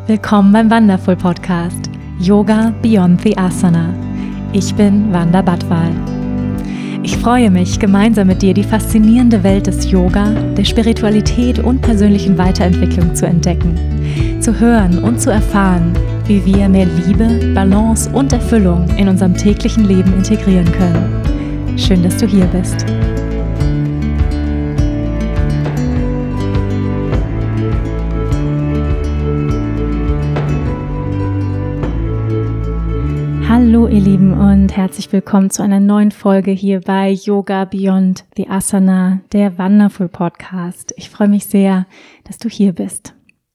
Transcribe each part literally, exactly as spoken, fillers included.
Willkommen beim Wonderful Podcast Yoga Beyond the Asana. Ich bin Wanda Badwal. Ich freue mich, gemeinsam mit dir die faszinierende Welt des Yoga, der Spiritualität und persönlichen Weiterentwicklung zu entdecken, zu hören und zu erfahren, wie wir mehr Liebe, Balance und Erfüllung in unserem täglichen Leben integrieren können. Schön, dass du hier bist. Hallo ihr Lieben und herzlich willkommen zu einer neuen Folge hier bei Yoga Beyond the Asana, der Wonderful Podcast. Ich freue mich sehr, dass du hier bist.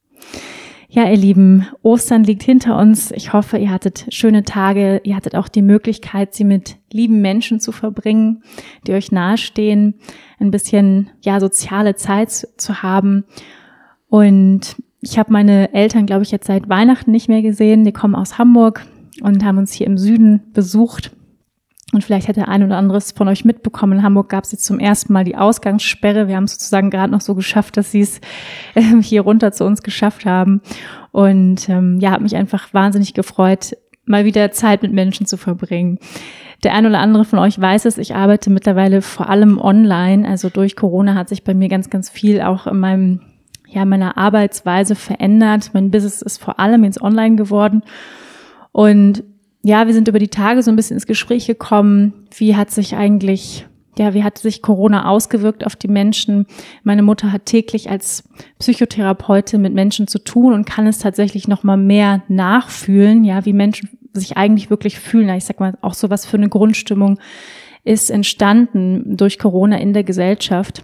Ja, ihr Lieben, Ostern liegt hinter uns. Ich hoffe, ihr hattet schöne Tage. Ihr hattet auch die Möglichkeit, sie mit lieben Menschen zu verbringen, die euch nahestehen, ein bisschen ja soziale Zeit zu haben. Und ich habe meine Eltern, glaube ich, jetzt seit Weihnachten nicht mehr gesehen. Die kommen aus Hamburg und haben uns hier im Süden besucht. Und vielleicht hat der ein oder andere von euch mitbekommen, in Hamburg gab es jetzt zum ersten Mal die Ausgangssperre. Wir haben es sozusagen gerade noch so geschafft, dass sie es äh, hier runter zu uns geschafft haben. Und ähm, ja, habe mich einfach wahnsinnig gefreut, mal wieder Zeit mit Menschen zu verbringen. Der ein oder andere von euch weiß es, ich arbeite mittlerweile vor allem online. Also durch Corona hat sich bei mir ganz, ganz viel auch in meinem, ja, meiner Arbeitsweise verändert. Mein Business ist vor allem jetzt online geworden. Und ja, wir sind über die Tage so ein bisschen ins Gespräch gekommen. Wie hat sich eigentlich, ja, wie hat sich Corona ausgewirkt auf die Menschen? Meine Mutter hat täglich als Psychotherapeutin mit Menschen zu tun und kann es tatsächlich noch mal mehr nachfühlen, ja, wie Menschen sich eigentlich wirklich fühlen. Ich sag mal, auch so was für eine Grundstimmung ist entstanden durch Corona in der Gesellschaft.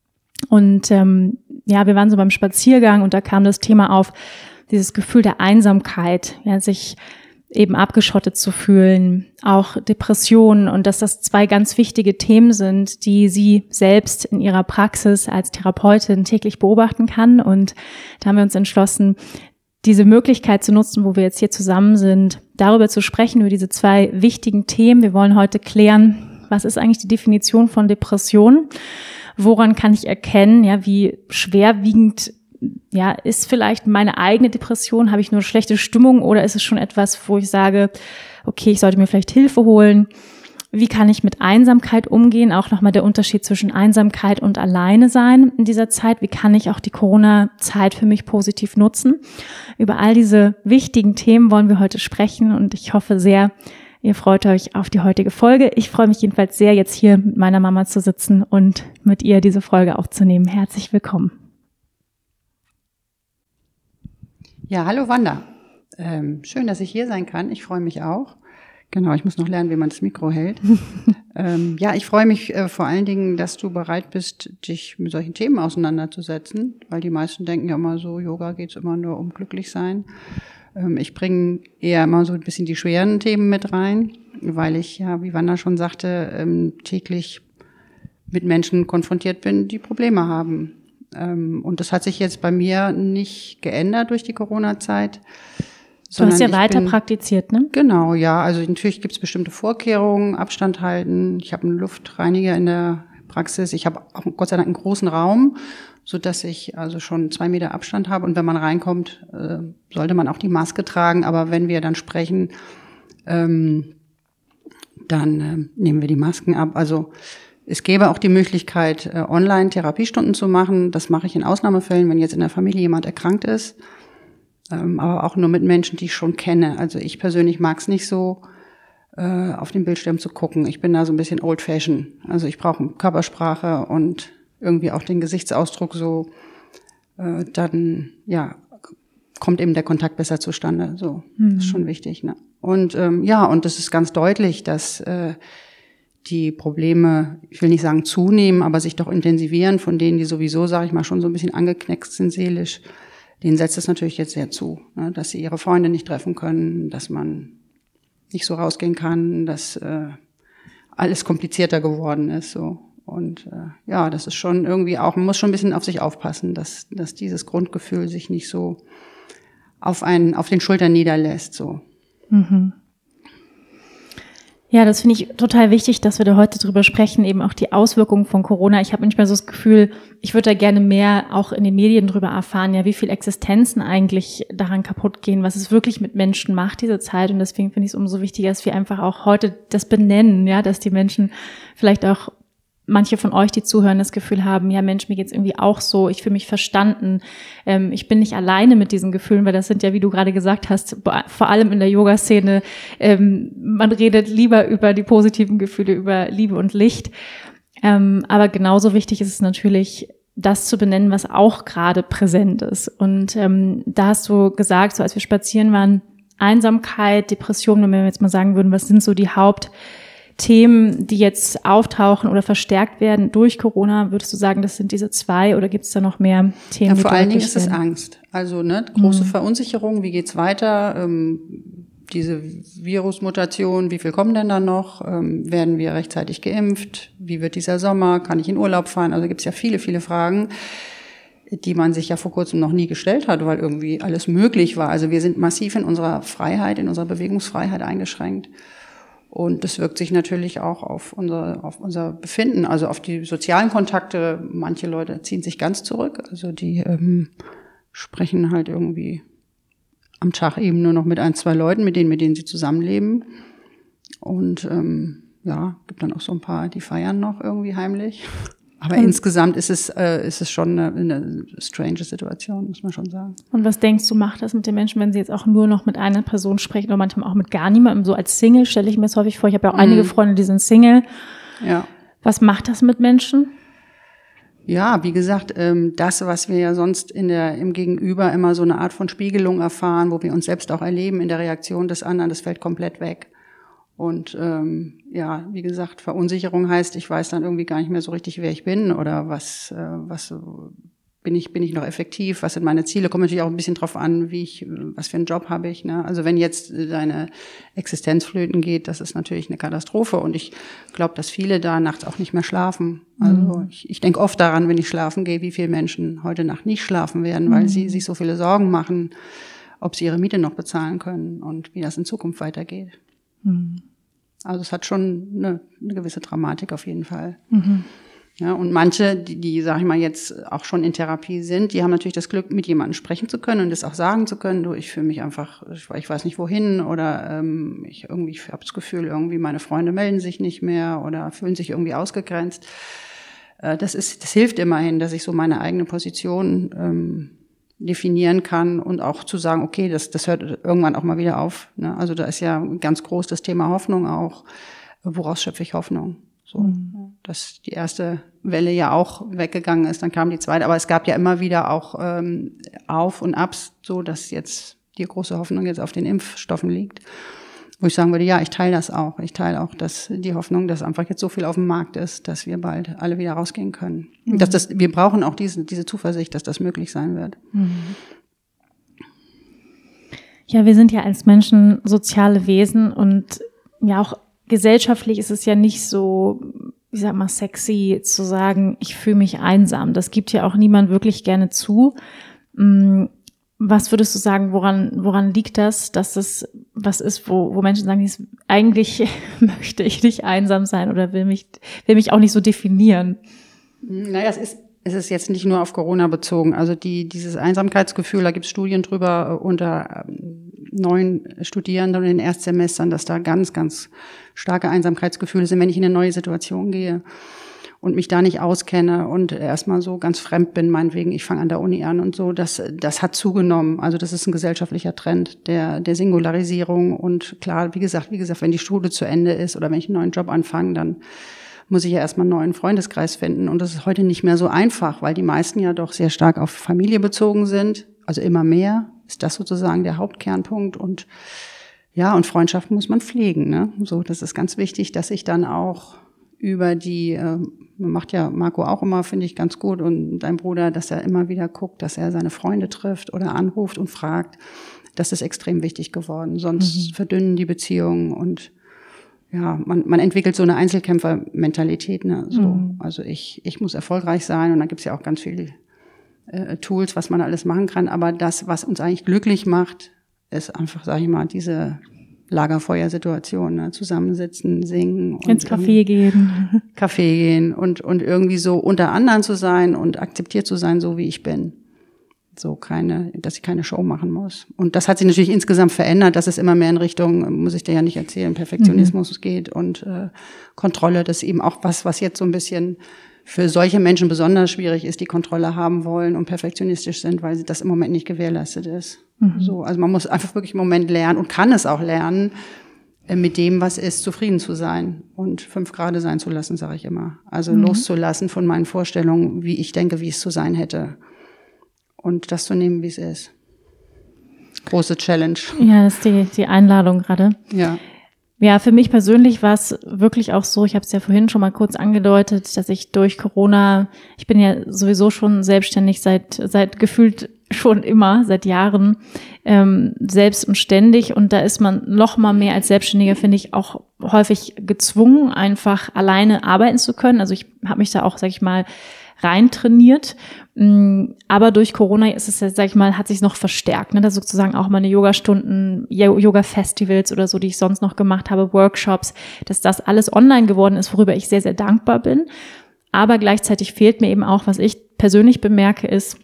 Und ähm, ja, wir waren so beim Spaziergang und da kam das Thema auf, dieses Gefühl der Einsamkeit, ja, sich eben abgeschottet zu fühlen, auch Depressionen, und dass das zwei ganz wichtige Themen sind, die sie selbst in ihrer Praxis als Therapeutin täglich beobachten kann. Und da haben wir uns entschlossen, diese Möglichkeit zu nutzen, wo wir jetzt hier zusammen sind, darüber zu sprechen, über diese zwei wichtigen Themen. Wir wollen heute klären, was ist eigentlich die Definition von Depression? Woran kann ich erkennen, ja, wie schwerwiegend ja, ist vielleicht meine eigene Depression, habe ich nur schlechte Stimmung oder ist es schon etwas, wo ich sage, okay, ich sollte mir vielleicht Hilfe holen? Wie kann ich mit Einsamkeit umgehen? Auch nochmal der Unterschied zwischen Einsamkeit und Alleine sein in dieser Zeit. Wie kann ich auch die Corona-Zeit für mich positiv nutzen? Über all diese wichtigen Themen wollen wir heute sprechen und ich hoffe sehr, ihr freut euch auf die heutige Folge. Ich freue mich jedenfalls sehr, jetzt hier mit meiner Mama zu sitzen und mit ihr diese Folge aufzunehmen. Herzlich willkommen. Ja, hallo Wanda. Ähm, schön, dass ich hier sein kann. Ich freue mich auch. Genau, ich muss noch lernen, wie man das Mikro hält. ähm, ja, ich freue mich äh, vor allen Dingen, dass du bereit bist, dich mit solchen Themen auseinanderzusetzen, weil die meisten denken ja immer so, Yoga geht's immer nur um glücklich sein. Ähm, ich bringe eher immer so ein bisschen die schweren Themen mit rein, weil ich ja, wie Wanda schon sagte, ähm, täglich mit Menschen konfrontiert bin, die Probleme haben. Und das hat sich jetzt bei mir nicht geändert durch die Corona-Zeit. Du hast ja weiter bin, praktiziert, ne? Genau, ja. Also natürlich gibt es bestimmte Vorkehrungen, Abstand halten. Ich habe einen Luftreiniger in der Praxis. Ich habe auch Gott sei Dank einen großen Raum, so dass ich also schon zwei Meter Abstand habe. Und wenn man reinkommt, äh, sollte man auch die Maske tragen. Aber wenn wir dann sprechen, ähm, dann äh, nehmen wir die Masken ab. Also es gäbe auch die Möglichkeit, äh, online Therapiestunden zu machen. Das mache ich in Ausnahmefällen, wenn jetzt in der Familie jemand erkrankt ist. Ähm, aber auch nur mit Menschen, die ich schon kenne. Also ich persönlich mag es nicht so, äh, auf den Bildschirm zu gucken. Ich bin da so ein bisschen old-fashioned. Also ich brauche Körpersprache und irgendwie auch den Gesichtsausdruck so. Äh, dann, ja, kommt eben der Kontakt besser zustande. So, mhm. Das ist schon wichtig, ne? Und ähm, ja, und das ist ganz deutlich, dass äh, die Probleme, ich will nicht sagen zunehmen, aber sich doch intensivieren, von denen, die sowieso, sage ich mal, schon so ein bisschen angeknackst sind seelisch, denen setzt es natürlich jetzt sehr zu, ne? Dass sie ihre Freunde nicht treffen können, dass man nicht so rausgehen kann, dass äh, alles komplizierter geworden ist. So. Und äh, ja, das ist schon irgendwie auch, man muss schon ein bisschen auf sich aufpassen, dass, dass dieses Grundgefühl sich nicht so auf einen, auf den Schultern niederlässt. So. Mhm. Ja, das finde ich total wichtig, dass wir da heute drüber sprechen, eben auch die Auswirkungen von Corona. Ich habe manchmal so das Gefühl, ich würde da gerne mehr auch in den Medien drüber erfahren, ja, wie viel Existenzen eigentlich daran kaputt gehen, was es wirklich mit Menschen macht, diese Zeit. Und deswegen finde ich es umso wichtiger, dass wir einfach auch heute das benennen, ja, dass die Menschen vielleicht auch, manche von euch, die zuhören, das Gefühl haben, ja Mensch, mir geht's irgendwie auch so, ich fühle mich verstanden, ähm, ich bin nicht alleine mit diesen Gefühlen, weil das sind ja, wie du gerade gesagt hast, vor allem in der Yoga-Szene, ähm, man redet lieber über die positiven Gefühle, über Liebe und Licht, ähm, aber genauso wichtig ist es natürlich, das zu benennen, was auch gerade präsent ist. Und ähm, da hast du gesagt, so als wir spazieren waren, Einsamkeit, Depression, wenn wir jetzt mal sagen würden, was sind so die Haupt Themen, die jetzt auftauchen oder verstärkt werden durch Corona, würdest du sagen, das sind diese zwei oder gibt es da noch mehr Themen? Ja, vor allen Dingen ist es Angst. Also ne, große mhm. Verunsicherung, wie geht's weiter? Ähm, diese Virusmutation, wie viel kommen denn da noch? Ähm, werden wir rechtzeitig geimpft? Wie wird dieser Sommer? Kann ich in Urlaub fahren? Also gibt's ja viele, viele Fragen, die man sich ja vor kurzem noch nie gestellt hat, weil irgendwie alles möglich war. Also wir sind massiv in unserer Freiheit, in unserer Bewegungsfreiheit eingeschränkt. Und das wirkt sich natürlich auch auf unser, auf unser Befinden, also auf die sozialen Kontakte. Manche Leute ziehen sich ganz zurück, also die ähm, sprechen halt irgendwie am Tag eben nur noch mit ein, zwei Leuten, mit denen, mit denen sie zusammenleben. Und ähm, ja, gibt dann auch so ein paar, die feiern noch irgendwie heimlich. Aber und insgesamt ist es, äh, ist es schon eine, eine strange Situation, muss man schon sagen. Und was denkst du, macht das mit den Menschen, wenn sie jetzt auch nur noch mit einer Person sprechen oder manchmal auch mit gar niemandem? So als Single stelle ich mir das häufig vor. Ich habe ja auch mm. einige Freunde, die sind Single. Ja. Was macht das mit Menschen? Ja, wie gesagt, ähm, das, was wir ja sonst in der, im Gegenüber immer so eine Art von Spiegelung erfahren, wo wir uns selbst auch erleben in der Reaktion des anderen, das fällt komplett weg. Und ähm, ja, wie gesagt, Verunsicherung heißt, ich weiß dann irgendwie gar nicht mehr so richtig, wer ich bin oder was, äh, was bin ich, bin ich noch effektiv, was sind meine Ziele, kommt natürlich auch ein bisschen drauf an, wie ich, was für einen Job habe ich, ne? Also wenn jetzt deine Existenz flöten geht, das ist natürlich eine Katastrophe und ich glaube, dass viele da nachts auch nicht mehr schlafen. Also mhm. ich, ich denke oft daran, wenn ich schlafen gehe, wie viele Menschen heute Nacht nicht schlafen werden, weil mhm. sie sich so viele Sorgen machen, ob sie ihre Miete noch bezahlen können und wie das in Zukunft weitergeht. Mhm. Also es hat schon eine, eine gewisse Dramatik auf jeden Fall. Mhm. Ja, und manche, die, die, sag ich mal, jetzt auch schon in Therapie sind, die haben natürlich das Glück, mit jemandem sprechen zu können und das auch sagen zu können, du, ich fühle mich einfach, ich, ich weiß nicht wohin oder ähm, ich irgendwie ich habe das Gefühl, irgendwie meine Freunde melden sich nicht mehr oder fühlen sich irgendwie ausgegrenzt. Äh, das ist, das hilft immerhin, dass ich so meine eigene Position ähm, definieren kann und auch zu sagen, okay, das, das hört irgendwann auch mal wieder auf. Ne? Also da ist ja ganz groß das Thema Hoffnung auch. Woraus schöpfe ich Hoffnung? So, mhm. dass die erste Welle ja auch weggegangen ist, dann kam die zweite. Aber es gab ja immer wieder auch ähm, Auf und Abs, so dass jetzt die große Hoffnung jetzt auf den Impfstoffen liegt. Wo ich sagen würde, ja, ich teile das auch. Ich teile auch dass die Hoffnung, dass einfach jetzt so viel auf dem Markt ist, dass wir bald alle wieder rausgehen können. Mhm. Dass das, wir brauchen auch diese, diese Zuversicht, dass das möglich sein wird. Mhm. Ja, wir sind ja als Menschen soziale Wesen und ja auch gesellschaftlich ist es ja nicht so, ich sag mal, sexy zu sagen, ich fühle mich einsam. Das gibt ja auch niemand wirklich gerne zu. Was würdest du sagen, woran, woran liegt das, dass das was ist, wo, wo Menschen sagen, eigentlich möchte ich nicht einsam sein oder will mich, will mich auch nicht so definieren? Naja, es ist, es ist jetzt nicht nur auf Corona bezogen. Also die, dieses Einsamkeitsgefühl, da gibt es Studien drüber unter neuen Studierenden in den Erstsemestern, dass da ganz, ganz starke Einsamkeitsgefühle sind, wenn ich in eine neue Situation gehe und mich da nicht auskenne und erstmal so ganz fremd bin, meinetwegen, ich fange an der Uni an und so, das, das hat zugenommen. Also das ist ein gesellschaftlicher Trend der, der Singularisierung und klar, wie gesagt, wie gesagt, wenn die Schule zu Ende ist oder wenn ich einen neuen Job anfange, dann muss ich ja erstmal einen neuen Freundeskreis finden und das ist heute nicht mehr so einfach, weil die meisten ja doch sehr stark auf Familie bezogen sind, also immer mehr, ist das sozusagen der Hauptkernpunkt und ja, und Freundschaft muss man pflegen, ne? So, das ist ganz wichtig, dass ich dann auch über die, äh, macht ja Marco auch immer, finde ich, ganz gut und dein Bruder, dass er immer wieder guckt, dass er seine Freunde trifft oder anruft und fragt. Das ist extrem wichtig geworden. Sonst mhm. verdünnen die Beziehungen und ja, man, man entwickelt so eine Einzelkämpfer-Mentalität. Ne? So, mhm. Also ich, ich muss erfolgreich sein und dann gibt's ja auch ganz viele äh, Tools, was man alles machen kann. Aber das, was uns eigentlich glücklich macht, ist einfach, sage ich mal, diese Lagerfeuersituation, ne? Zusammensitzen, singen. Und ins Café gehen. Café gehen und, und irgendwie so unter anderen zu sein und akzeptiert zu sein, so wie ich bin. So keine, dass ich keine Show machen muss. Und das hat sich natürlich insgesamt verändert, dass es immer mehr in Richtung, muss ich dir ja nicht erzählen, Perfektionismus mhm. geht und äh, Kontrolle. Das ist eben auch was, was jetzt so ein bisschen für solche Menschen besonders schwierig ist, die Kontrolle haben wollen und perfektionistisch sind, weil das im Moment nicht gewährleistet ist. Mhm. So, also man muss einfach wirklich im Moment lernen und kann es auch lernen, mit dem, was ist, zufrieden zu sein und fünf Grade sein zu lassen, sage ich immer. Also mhm. loszulassen von meinen Vorstellungen, wie ich denke, wie es zu sein hätte. Und das zu nehmen, wie es ist. Große Challenge. Ja, das ist die, die Einladung gerade. Ja. Ja, für mich persönlich war es wirklich auch so, ich habe es ja vorhin schon mal kurz angedeutet, dass ich durch Corona, ich bin ja sowieso schon selbstständig seit seit gefühlt schon immer, seit Jahren, ähm, selbst und ständig. Und da ist man noch mal mehr als Selbstständiger, finde ich, auch häufig gezwungen, einfach alleine arbeiten zu können. Also ich habe mich da auch, sag ich mal, rein trainiert. Aber durch Corona ist es, sag ich mal, hat sich noch verstärkt. Ne? Da sozusagen auch meine Yoga-Stunden, Yoga-Festivals oder so, die ich sonst noch gemacht habe, Workshops, dass das alles online geworden ist, worüber ich sehr, sehr dankbar bin. Aber gleichzeitig fehlt mir eben auch, was ich persönlich bemerke, ist,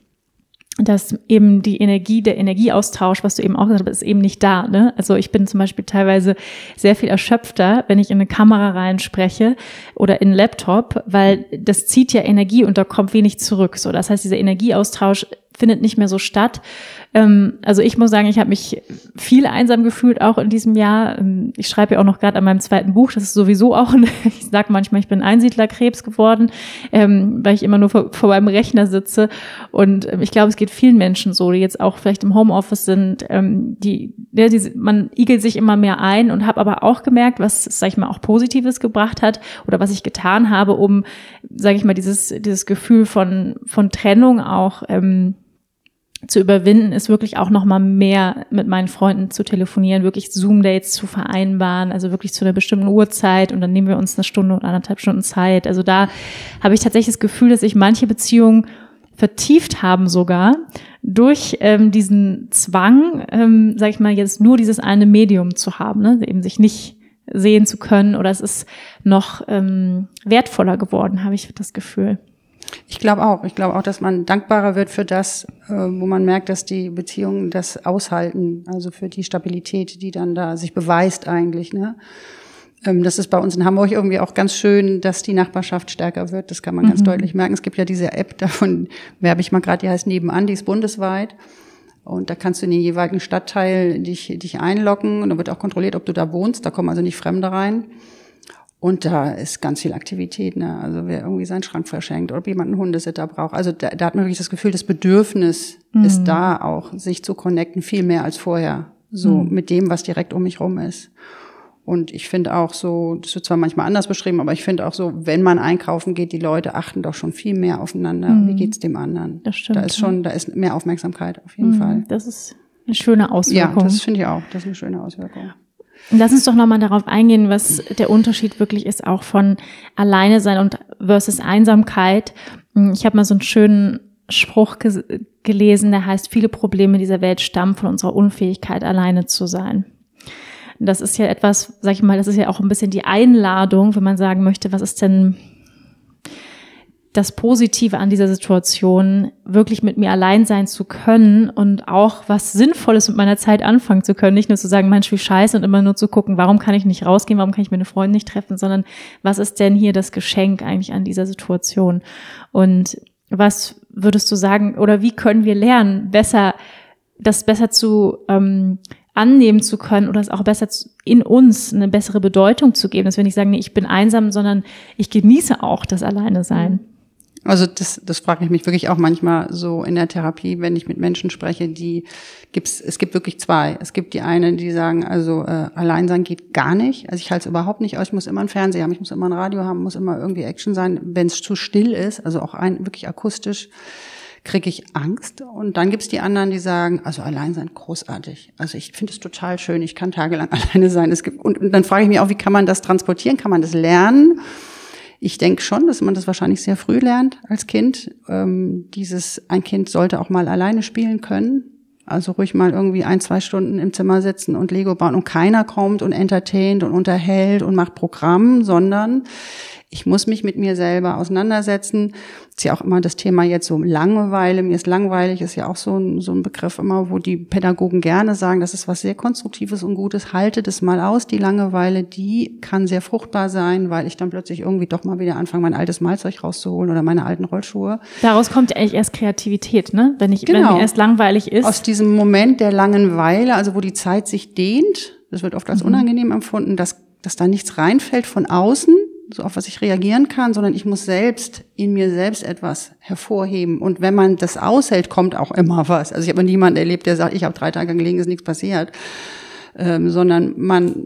dass eben die Energie, der Energieaustausch, was du eben auch gesagt hast, ist eben nicht da. Ne? Also ich bin zum Beispiel teilweise sehr viel erschöpfter, wenn ich in eine Kamera reinspreche oder in einen Laptop, weil das zieht ja Energie und da kommt wenig zurück. So, das heißt, dieser Energieaustausch findet nicht mehr so statt. Ähm, also ich muss sagen, ich habe mich viel einsam gefühlt auch in diesem Jahr. Ich schreibe ja auch noch gerade an meinem zweiten Buch. Das ist sowieso auch, ein, ich sage manchmal, ich bin Einsiedlerkrebs geworden, ähm, weil ich immer nur vor, vor meinem Rechner sitze. Und ähm, ich glaube, es geht vielen Menschen so, die jetzt auch vielleicht im Homeoffice sind. Ähm, die, ja, die, man igelt sich immer mehr ein und habe aber auch gemerkt, was, sag ich mal, auch Positives gebracht hat oder was ich getan habe, um, sage ich mal, dieses dieses Gefühl von von Trennung auch ähm, zu überwinden, ist wirklich auch noch mal mehr mit meinen Freunden zu telefonieren, wirklich Zoom-Dates zu vereinbaren, also wirklich zu einer bestimmten Uhrzeit und dann nehmen wir uns eine Stunde oder anderthalb Stunden Zeit. Also da habe ich tatsächlich das Gefühl, dass sich manche Beziehungen vertieft haben sogar durch ähm, diesen Zwang, ähm, sag ich mal, jetzt nur dieses eine Medium zu haben, ne? Eben sich nicht sehen zu können oder es ist noch ähm, wertvoller geworden, habe ich das Gefühl. Ich glaube auch. Ich glaube auch, dass man dankbarer wird für das, äh, wo man merkt, dass die Beziehungen das aushalten. Also für die Stabilität, die dann da sich beweist eigentlich. Ne? Ähm, das ist bei uns in Hamburg irgendwie auch ganz schön, dass die Nachbarschaft stärker wird. Das kann man mhm. ganz deutlich merken. Es gibt ja diese App, davon werbe ich mal gerade, die heißt Nebenan, die ist bundesweit. Und da kannst du in den jeweiligen Stadtteil dich, dich einloggen. Und da wird auch kontrolliert, ob du da wohnst. Da kommen also nicht Fremde rein. Und da ist ganz viel Aktivität, ne? Also wer irgendwie seinen Schrank verschenkt oder ob jemand einen Hundesitter braucht. Also da, da hat man wirklich das Gefühl, das Bedürfnis mhm. ist da auch, sich zu connecten, viel mehr als vorher. So mhm. mit dem, was direkt um mich rum ist. Und ich finde auch so, das wird zwar manchmal anders beschrieben, aber ich finde auch so, wenn man einkaufen geht, die Leute achten doch schon viel mehr aufeinander. Mhm. Wie geht's dem anderen? Das stimmt. Da ist schon, da ist mehr Aufmerksamkeit auf jeden mhm. Fall. Das ist eine schöne Auswirkung. Ja, das finde ich auch. Das ist eine schöne Auswirkung. Lass uns doch nochmal darauf eingehen, was der Unterschied wirklich ist, auch von Alleine sein und versus Einsamkeit. Ich habe mal so einen schönen Spruch ge- gelesen, der heißt, viele Probleme dieser Welt stammen von unserer Unfähigkeit, alleine zu sein. Das ist ja etwas, sag ich mal, das ist ja auch ein bisschen die Einladung, wenn man sagen möchte, was ist denn das Positive an dieser Situation, wirklich mit mir allein sein zu können und auch was Sinnvolles mit meiner Zeit anfangen zu können. Nicht nur zu sagen, Mensch, wie scheiße, und immer nur zu gucken, warum kann ich nicht rausgehen, warum kann ich meine Freunde nicht treffen, sondern was ist denn hier das Geschenk eigentlich an dieser Situation? Und was würdest du sagen, oder wie können wir lernen, besser, das besser zu ähm, annehmen zu können oder es auch besser zu, in uns eine bessere Bedeutung zu geben, dass wir nicht sagen, nee, ich bin einsam, sondern ich genieße auch das Alleine-Sein. Also das, das frage ich mich wirklich auch manchmal so in der Therapie, wenn ich mit Menschen spreche, die gibt's, es gibt wirklich zwei. Es gibt die einen, die sagen, also äh, allein sein geht gar nicht. Also ich halte es überhaupt nicht aus. Ich muss immer einen Fernseher haben, ich muss immer ein Radio haben, muss immer irgendwie Action sein. Wenn es zu still ist, also auch ein wirklich akustisch, kriege ich Angst. Und dann gibt's die anderen, die sagen, also allein sein großartig. Also ich finde es total schön. Ich kann tagelang alleine sein. Es gibt und, und dann frage ich mich auch, wie kann man das transportieren? Kann man das lernen? Ich denke schon, dass man das wahrscheinlich sehr früh lernt als Kind. Ähm, dieses, ein Kind sollte auch mal alleine spielen können. Also ruhig mal irgendwie ein, zwei Stunden im Zimmer sitzen und Lego bauen und keiner kommt und entertaint und unterhält und macht Programm, sondern ich muss mich mit mir selber auseinandersetzen. Ist ja auch immer das Thema jetzt so Langeweile. Mir ist langweilig, ist ja auch so ein, so ein Begriff immer, wo die Pädagogen gerne sagen, das ist was sehr Konstruktives und Gutes. Haltet es mal aus, die Langeweile, die kann sehr fruchtbar sein, weil ich dann plötzlich irgendwie doch mal wieder anfange, mein altes Malzeug rauszuholen oder meine alten Rollschuhe. Daraus kommt ja eigentlich erst Kreativität, ne? Wenn ich, genau. wenn mir erst langweilig ist. Aus diesem Moment der Langeweile, also wo die Zeit sich dehnt, das wird oft als mhm. unangenehm empfunden, dass, dass da nichts reinfällt von außen, so auf was ich reagieren kann, sondern ich muss selbst in mir selbst etwas hervorheben. Und wenn man das aushält, kommt auch immer was. Also ich habe niemanden erlebt, der sagt, ich habe drei Tage gelegen, ist nichts passiert. Ähm, sondern man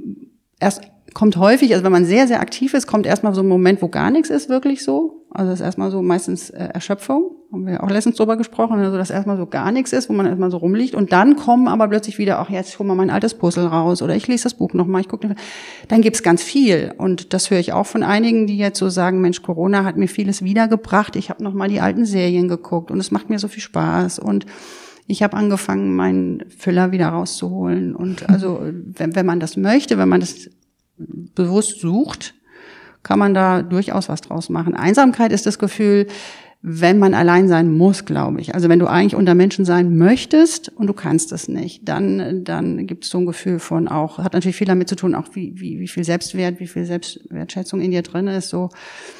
erst kommt häufig, also wenn man sehr, sehr aktiv ist, kommt erstmal so ein Moment, wo gar nichts ist, wirklich so. Also das ist erstmal so meistens äh, Erschöpfung. Haben wir auch letztens drüber gesprochen, also dass erstmal so gar nichts ist, wo man erstmal so rumliegt. Und dann kommen aber plötzlich wieder, ach, jetzt hol mal mein altes Puzzle raus oder ich lese das Buch nochmal, ich gucke. Dann gibt's ganz viel. Und das höre ich auch von einigen, die jetzt so sagen, Mensch, Corona hat mir vieles wiedergebracht. Ich habe nochmal die alten Serien geguckt und es macht mir so viel Spaß. Und ich habe angefangen, meinen Füller wieder rauszuholen. Und also, wenn, wenn man das möchte, wenn man das bewusst sucht, kann man da durchaus was draus machen. Einsamkeit ist das Gefühl, wenn man allein sein muss, glaube ich. Also wenn du eigentlich unter Menschen sein möchtest und du kannst es nicht, dann dann gibt es so ein Gefühl von auch, hat natürlich viel damit zu tun, auch wie wie wie viel Selbstwert, wie viel Selbstwertschätzung in dir drin ist, so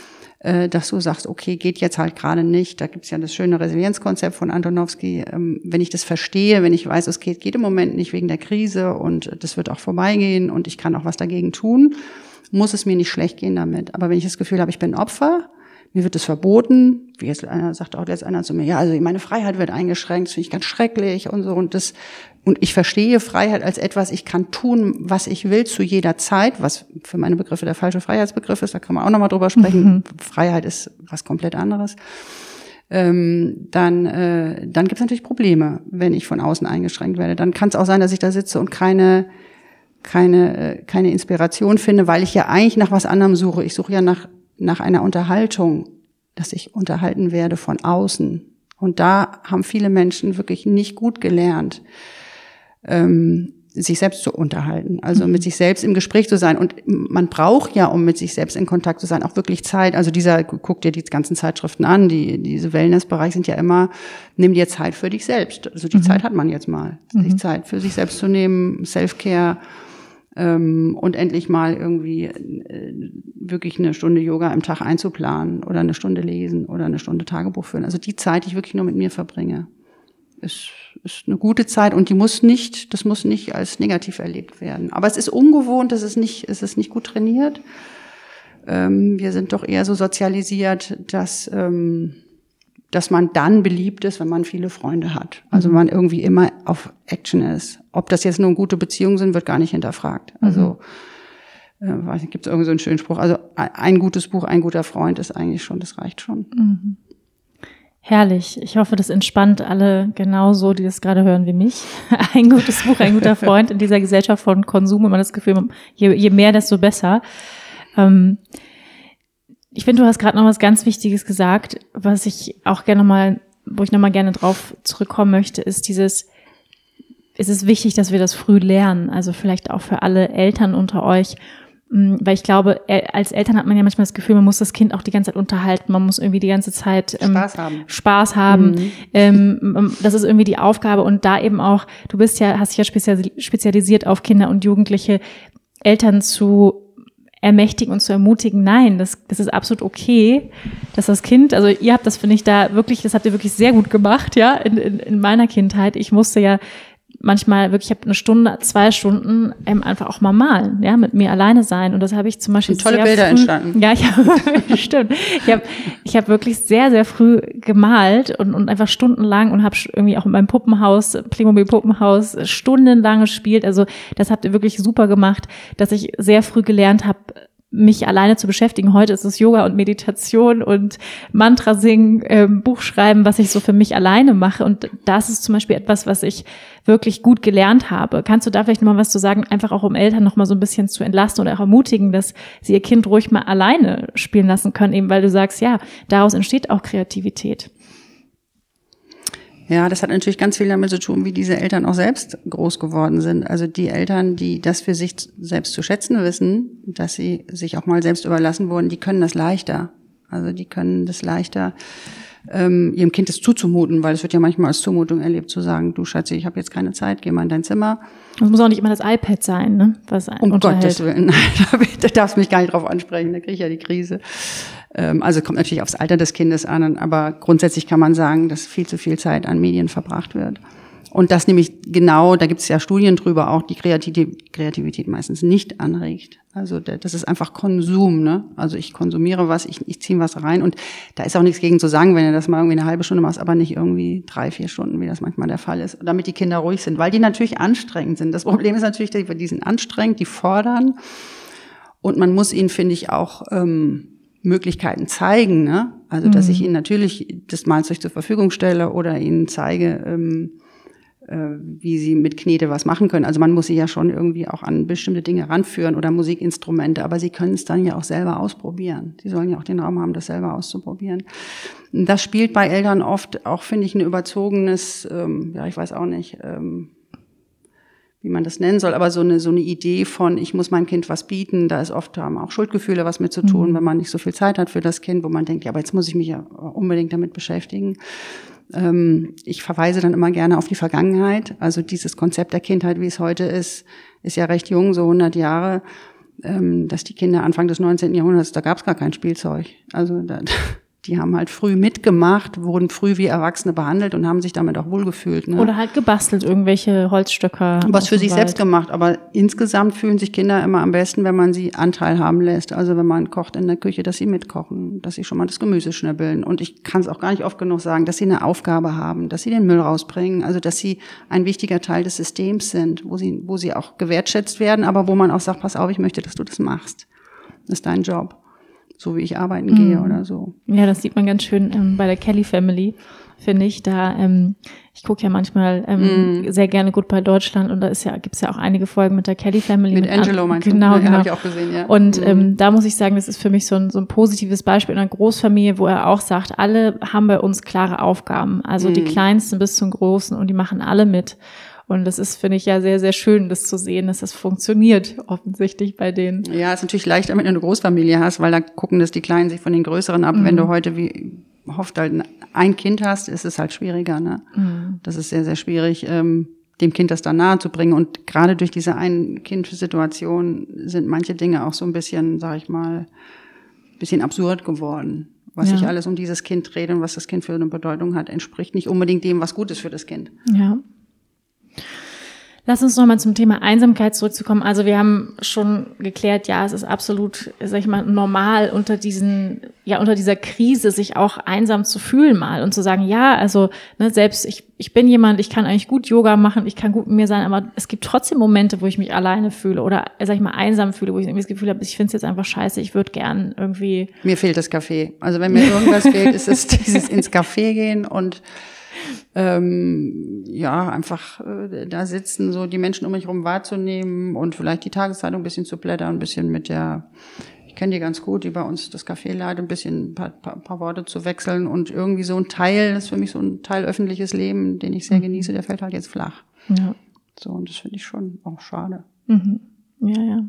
äh, dass du sagst, okay, geht jetzt halt gerade nicht. Da gibt es ja das schöne Resilienzkonzept von Antonowski. Ähm, wenn ich das verstehe, wenn ich weiß, es geht, geht im Moment nicht wegen der Krise und das wird auch vorbeigehen und ich kann auch was dagegen tun, muss es mir nicht schlecht gehen damit. Aber wenn ich das Gefühl habe, ich bin Opfer, mir wird es verboten, wie jetzt einer sagt auch jetzt einer zu mir, ja, also meine Freiheit wird eingeschränkt, das finde ich ganz schrecklich und so und das und ich verstehe Freiheit als etwas, ich kann tun, was ich will zu jeder Zeit, was für meine Begriffe der falsche Freiheitsbegriff ist, da kann man auch nochmal drüber sprechen. Mhm. Freiheit ist was komplett anderes. Ähm, dann äh, dann gibt es natürlich Probleme, wenn ich von außen eingeschränkt werde. Dann kann es auch sein, dass ich da sitze und keine keine keine Inspiration finde, weil ich ja eigentlich nach was anderem suche. Ich suche ja nach nach einer Unterhaltung, dass ich unterhalten werde von außen. Und da haben viele Menschen wirklich nicht gut gelernt, ähm, sich selbst zu unterhalten, also mit sich selbst im Gespräch zu sein. Und man braucht ja, um mit sich selbst in Kontakt zu sein, auch wirklich Zeit. Also dieser, guck dir die ganzen Zeitschriften an, die diese Wellnessbereich sind ja immer, nimm dir Zeit für dich selbst. Also die mhm. Zeit hat man jetzt mal, mhm. sich Zeit für sich selbst zu nehmen, Self-Care, Ähm, und endlich mal irgendwie äh, wirklich eine Stunde Yoga im Tag einzuplanen oder eine Stunde lesen oder eine Stunde Tagebuch führen. Also die Zeit, die ich wirklich nur mit mir verbringe, ist, ist eine gute Zeit und die muss nicht, das muss nicht als negativ erlebt werden. Aber es ist ungewohnt, es ist nicht, es ist nicht gut trainiert. Ähm, wir sind doch eher so sozialisiert, dass ähm, dass man dann beliebt ist, wenn man viele Freunde hat. Also man irgendwie immer auf Action ist. Ob das jetzt nur gute Beziehungen sind, wird gar nicht hinterfragt. Also äh, weiß nicht, gibt es irgendwie so einen schönen Spruch. Also ein gutes Buch, ein guter Freund ist eigentlich schon, das reicht schon. Mhm. Herrlich. Ich hoffe, das entspannt alle genauso, die das gerade hören wie mich. Ein gutes Buch, ein guter Freund in dieser Gesellschaft von Konsum. Immer das Gefühl, je, je mehr, desto besser. Ähm, Ich finde, du hast gerade noch was ganz Wichtiges gesagt, was ich auch gerne mal, wo ich nochmal gerne drauf zurückkommen möchte, ist dieses, es ist wichtig, dass wir das früh lernen, also vielleicht auch für alle Eltern unter euch, weil ich glaube, als Eltern hat man ja manchmal das Gefühl, man muss das Kind auch die ganze Zeit unterhalten, man muss irgendwie die ganze Zeit ähm, Spaß haben. Spaß haben. Mhm. Ähm, das ist irgendwie die Aufgabe und da eben auch, du bist ja, hast dich ja spezialisiert auf Kinder und Jugendliche, Eltern zu ermächtigen und zu ermutigen, nein, das, das ist absolut okay, dass das Kind, also ihr habt das, finde ich, da wirklich, das habt ihr wirklich sehr gut gemacht, ja, in, in, in meiner Kindheit. Ich musste ja manchmal wirklich, ich habe eine Stunde, zwei Stunden ähm, einfach auch mal malen, ja, mit mir alleine sein und das habe ich zum Beispiel und tolle sehr Bilder früh, entstanden. Ja, ich hab, stimmt. Ich habe ich hab wirklich sehr, sehr früh gemalt und, und einfach stundenlang und habe irgendwie auch in meinem Puppenhaus, Playmobil-Puppenhaus, stundenlang gespielt. Also das habt ihr wirklich super gemacht, dass ich sehr früh gelernt habe, mich alleine zu beschäftigen. Heute ist es Yoga und Meditation und Mantra singen, ähm, Buch schreiben, was ich so für mich alleine mache. Und das ist zum Beispiel etwas, was ich wirklich gut gelernt habe. Kannst du da vielleicht noch mal was zu sagen, einfach auch um Eltern noch mal so ein bisschen zu entlasten oder auch ermutigen, dass sie ihr Kind ruhig mal alleine spielen lassen können, eben weil du sagst, ja, daraus entsteht auch Kreativität. Ja, das hat natürlich ganz viel damit zu tun, wie diese Eltern auch selbst groß geworden sind. Also die Eltern, die das für sich selbst zu schätzen wissen, dass sie sich auch mal selbst überlassen wurden, die können das leichter. Also die können das leichter, ähm, ihrem Kind das zuzumuten, weil es wird ja manchmal als Zumutung erlebt, zu sagen, du Schatzi, ich habe jetzt keine Zeit, geh mal in dein Zimmer. Es muss auch nicht immer das iPad sein, ne? Was einen um unterhält. Gottes Willen, nein, da darfst du mich gar nicht drauf ansprechen, da kriege ich ja die Krise. Ähm, also kommt natürlich aufs Alter des Kindes an, aber grundsätzlich kann man sagen, dass viel zu viel Zeit an Medien verbracht wird. Und das nämlich genau, da gibt es ja Studien drüber, auch die Kreativität, Kreativität meistens nicht anregt. Also das ist einfach Konsum, ne? Also ich konsumiere was, ich, ich ziehe was rein und da ist auch nichts gegen zu sagen, wenn du das mal irgendwie eine halbe Stunde machst, aber nicht irgendwie drei, vier Stunden, wie das manchmal der Fall ist, damit die Kinder ruhig sind, weil die natürlich anstrengend sind. Das Problem ist natürlich, die sind anstrengend, die fordern und man muss ihnen, finde ich, auch ähm, Möglichkeiten zeigen, ne? Also dass ich ihnen natürlich das Malzeug zur Verfügung stelle oder ihnen zeige, ähm, wie sie mit Knete was machen können. Also man muss sie ja schon irgendwie auch an bestimmte Dinge ranführen oder Musikinstrumente, aber sie können es dann ja auch selber ausprobieren. Sie sollen ja auch den Raum haben, das selber auszuprobieren. Das spielt bei Eltern oft auch, finde ich, ein überzogenes, ähm, ja, ich weiß auch nicht, ähm, wie man das nennen soll, aber so eine so eine Idee von, ich muss meinem Kind was bieten, da ist oft, haben auch Schuldgefühle was mit zu tun, mhm. wenn man nicht so viel Zeit hat für das Kind, wo man denkt, ja, aber jetzt muss ich mich ja unbedingt damit beschäftigen. Ich verweise dann immer gerne auf die Vergangenheit. Also dieses Konzept der Kindheit, wie es heute ist, ist ja recht jung, so hundert Jahre, dass die Kinder Anfang des neunzehnten Jahrhunderts, da gab es gar kein Spielzeug. Also da, die haben halt früh mitgemacht, wurden früh wie Erwachsene behandelt und haben sich damit auch wohlgefühlt. Ne? Oder halt gebastelt, irgendwelche Holzstöcker. Was für sich selbst gemacht, aber insgesamt fühlen sich Kinder immer am besten, wenn man sie Anteil haben lässt. Also wenn man kocht in der Küche, dass sie mitkochen, dass sie schon mal das Gemüse schnibbeln. Und ich kann es auch gar nicht oft genug sagen, dass sie eine Aufgabe haben, dass sie den Müll rausbringen, also dass sie ein wichtiger Teil des Systems sind, wo sie, wo sie auch gewertschätzt werden, aber wo man auch sagt, pass auf, ich möchte, dass du das machst. Das ist dein Job. So wie ich arbeiten mhm. gehe oder so. Ja, das sieht man ganz schön ähm, bei der Kelly Family, finde ich. Da ähm, ich gucke ja manchmal ähm, mm. sehr gerne Goodbye Deutschland und da ist ja gibt's ja auch einige Folgen mit der Kelly Family. Mit, mit Angelo meinst du? Genau, ja, genau. Habe ich auch gesehen, ja. Und mm. ähm, da muss ich sagen, das ist für mich so ein, so ein positives Beispiel in einer Großfamilie, wo er auch sagt, alle haben bei uns klare Aufgaben. Also mm. die Kleinsten bis zum Großen und die machen alle mit. Und das ist, finde ich, ja sehr, sehr schön, das zu sehen, dass das funktioniert, offensichtlich bei denen. Ja, ist natürlich leichter, wenn du eine Großfamilie hast, weil da gucken das die Kleinen sich von den Größeren ab. Mhm. Wenn du heute, wie hofft halt, ein Kind hast, ist es halt schwieriger, ne? Mhm. Das ist sehr, sehr schwierig, ähm, dem Kind das dann nahe zu bringen. Und gerade durch diese Ein-Kind-Situation sind manche Dinge auch so ein bisschen, sag ich mal, bisschen absurd geworden. Was ja. sich alles um dieses Kind dreht und was das Kind für eine Bedeutung hat, entspricht nicht unbedingt dem, was gut ist für das Kind. Ja. Lass uns noch mal zum Thema Einsamkeit zurückzukommen. Also wir haben schon geklärt, ja, es ist absolut, sag ich mal, normal unter diesen, ja, unter dieser Krise sich auch einsam zu fühlen mal und zu sagen, ja, also ne, selbst ich, ich bin jemand, ich kann eigentlich gut Yoga machen, ich kann gut mit mir sein, aber es gibt trotzdem Momente, wo ich mich alleine fühle oder, sag ich mal, einsam fühle, wo ich irgendwie das Gefühl habe, ich finde es jetzt einfach scheiße, ich würde gern irgendwie. Mir fehlt das Café. Also wenn mir irgendwas fehlt, ist es dieses ins Café gehen und Ähm, ja, einfach äh, da sitzen, so die Menschen um mich herum wahrzunehmen und vielleicht die Tageszeitung ein bisschen zu blättern, ein bisschen mit der, ich kenne die ganz gut, die bei uns das Café leitet, ein bisschen ein paar, paar, paar Worte zu wechseln und irgendwie so ein Teil, das ist für mich so ein Teil öffentliches Leben, den ich sehr genieße, der fällt halt jetzt flach. Ja. So, und das finde ich schon auch schade. Mhm. Ja, ja.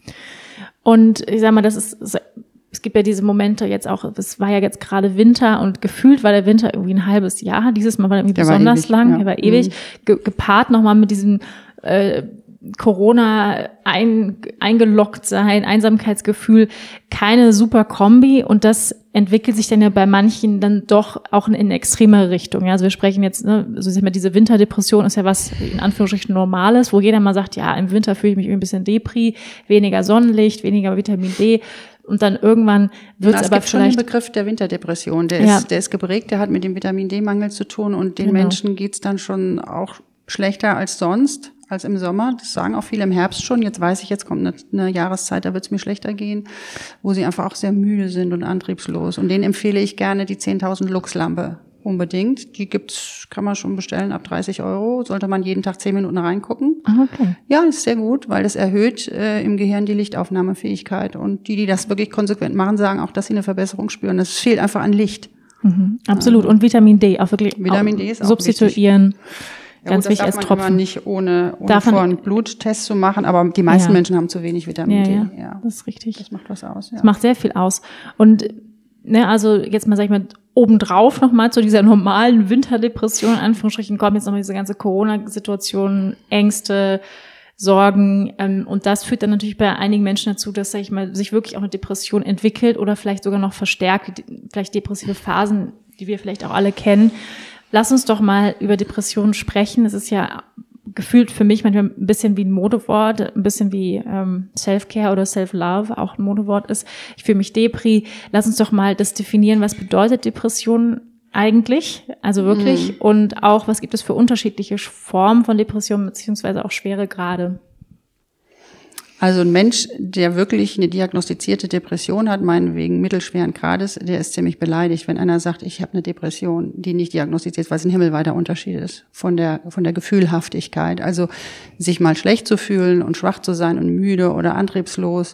Und ich sag mal, das ist, es gibt ja diese Momente jetzt auch, es war ja jetzt gerade Winter und gefühlt war der Winter irgendwie ein halbes Jahr. Dieses Mal war irgendwie der besonders war ewig, lang, ja. er war ewig, Ge- gepaart nochmal mit diesem äh, Corona ein, eingeloggt sein, Einsamkeitsgefühl, keine super Kombi und das entwickelt sich dann ja bei manchen dann doch auch in eine extremere Richtung. Ja, also wir sprechen jetzt, ne, so sag mal, diese Winterdepression ist ja was in Anführungsstrichen Normales, wo jeder mal sagt, ja, im Winter fühle ich mich irgendwie ein bisschen Depri, weniger Sonnenlicht, weniger Vitamin D. Und dann irgendwann wird es aber gibt vielleicht schon den Begriff der Winterdepression, der ja. ist, der ist geprägt, der hat mit dem Vitamin D-Mangel zu tun und den genau. Menschen geht's dann schon auch schlechter als sonst, als im Sommer. Das sagen auch viele im Herbst schon. Jetzt weiß ich, jetzt kommt eine, eine Jahreszeit, da wird's mir schlechter gehen, wo sie einfach auch sehr müde sind und antriebslos. Und denen empfehle ich gerne die zehntausend Lux-Lampe. Unbedingt. Die gibt's, kann man schon bestellen ab dreißig Euro. Sollte man jeden Tag zehn Minuten reingucken. Okay. Ja, das ist sehr gut, weil das erhöht äh, im Gehirn die Lichtaufnahmefähigkeit. Und die, die das wirklich konsequent machen, sagen auch, dass sie eine Verbesserung spüren. Es fehlt einfach an Licht. Mhm, absolut. Und Vitamin D auch wirklich Vitamin D ist auch substituieren. Ja, Ganz gut, wichtig das als darf man Tropfen. immer nicht ohne, ohne vor einen Bluttest zu machen, aber die meisten ja. Menschen haben zu wenig Vitamin ja, D. Ja, ja, das ist richtig. Das macht was aus. Ja. Das macht sehr viel aus. Und ne, also jetzt mal, sag ich mal, obendrauf nochmal zu dieser normalen Winterdepression, in Anführungsstrichen, kommt jetzt nochmal diese ganze Corona-Situation, Ängste, Sorgen. Ähm, und das führt dann natürlich bei einigen Menschen dazu, dass, sag ich mal, sich wirklich auch eine Depression entwickelt oder vielleicht sogar noch verstärkt, vielleicht depressive Phasen, die wir vielleicht auch alle kennen. Lass uns doch mal über Depressionen sprechen. Es ist ja gefühlt für mich manchmal ein bisschen wie ein Modewort, ein bisschen wie ähm, Self-Care oder Self-Love auch ein Modewort ist. Ich fühle mich Depri. Lass uns doch mal das definieren, was bedeutet Depression eigentlich, also wirklich, mhm. und auch, was gibt es für unterschiedliche Formen von Depressionen, beziehungsweise auch Schweregrade? Also ein Mensch, der wirklich eine diagnostizierte Depression hat, meinetwegen mittelschweren Grades, der ist ziemlich beleidigt, wenn einer sagt, ich habe eine Depression, die nicht diagnostiziert ist, weil es ein himmelweiter Unterschied ist von der von der Gefühlhaftigkeit. Also sich mal schlecht zu fühlen und schwach zu sein und müde oder antriebslos,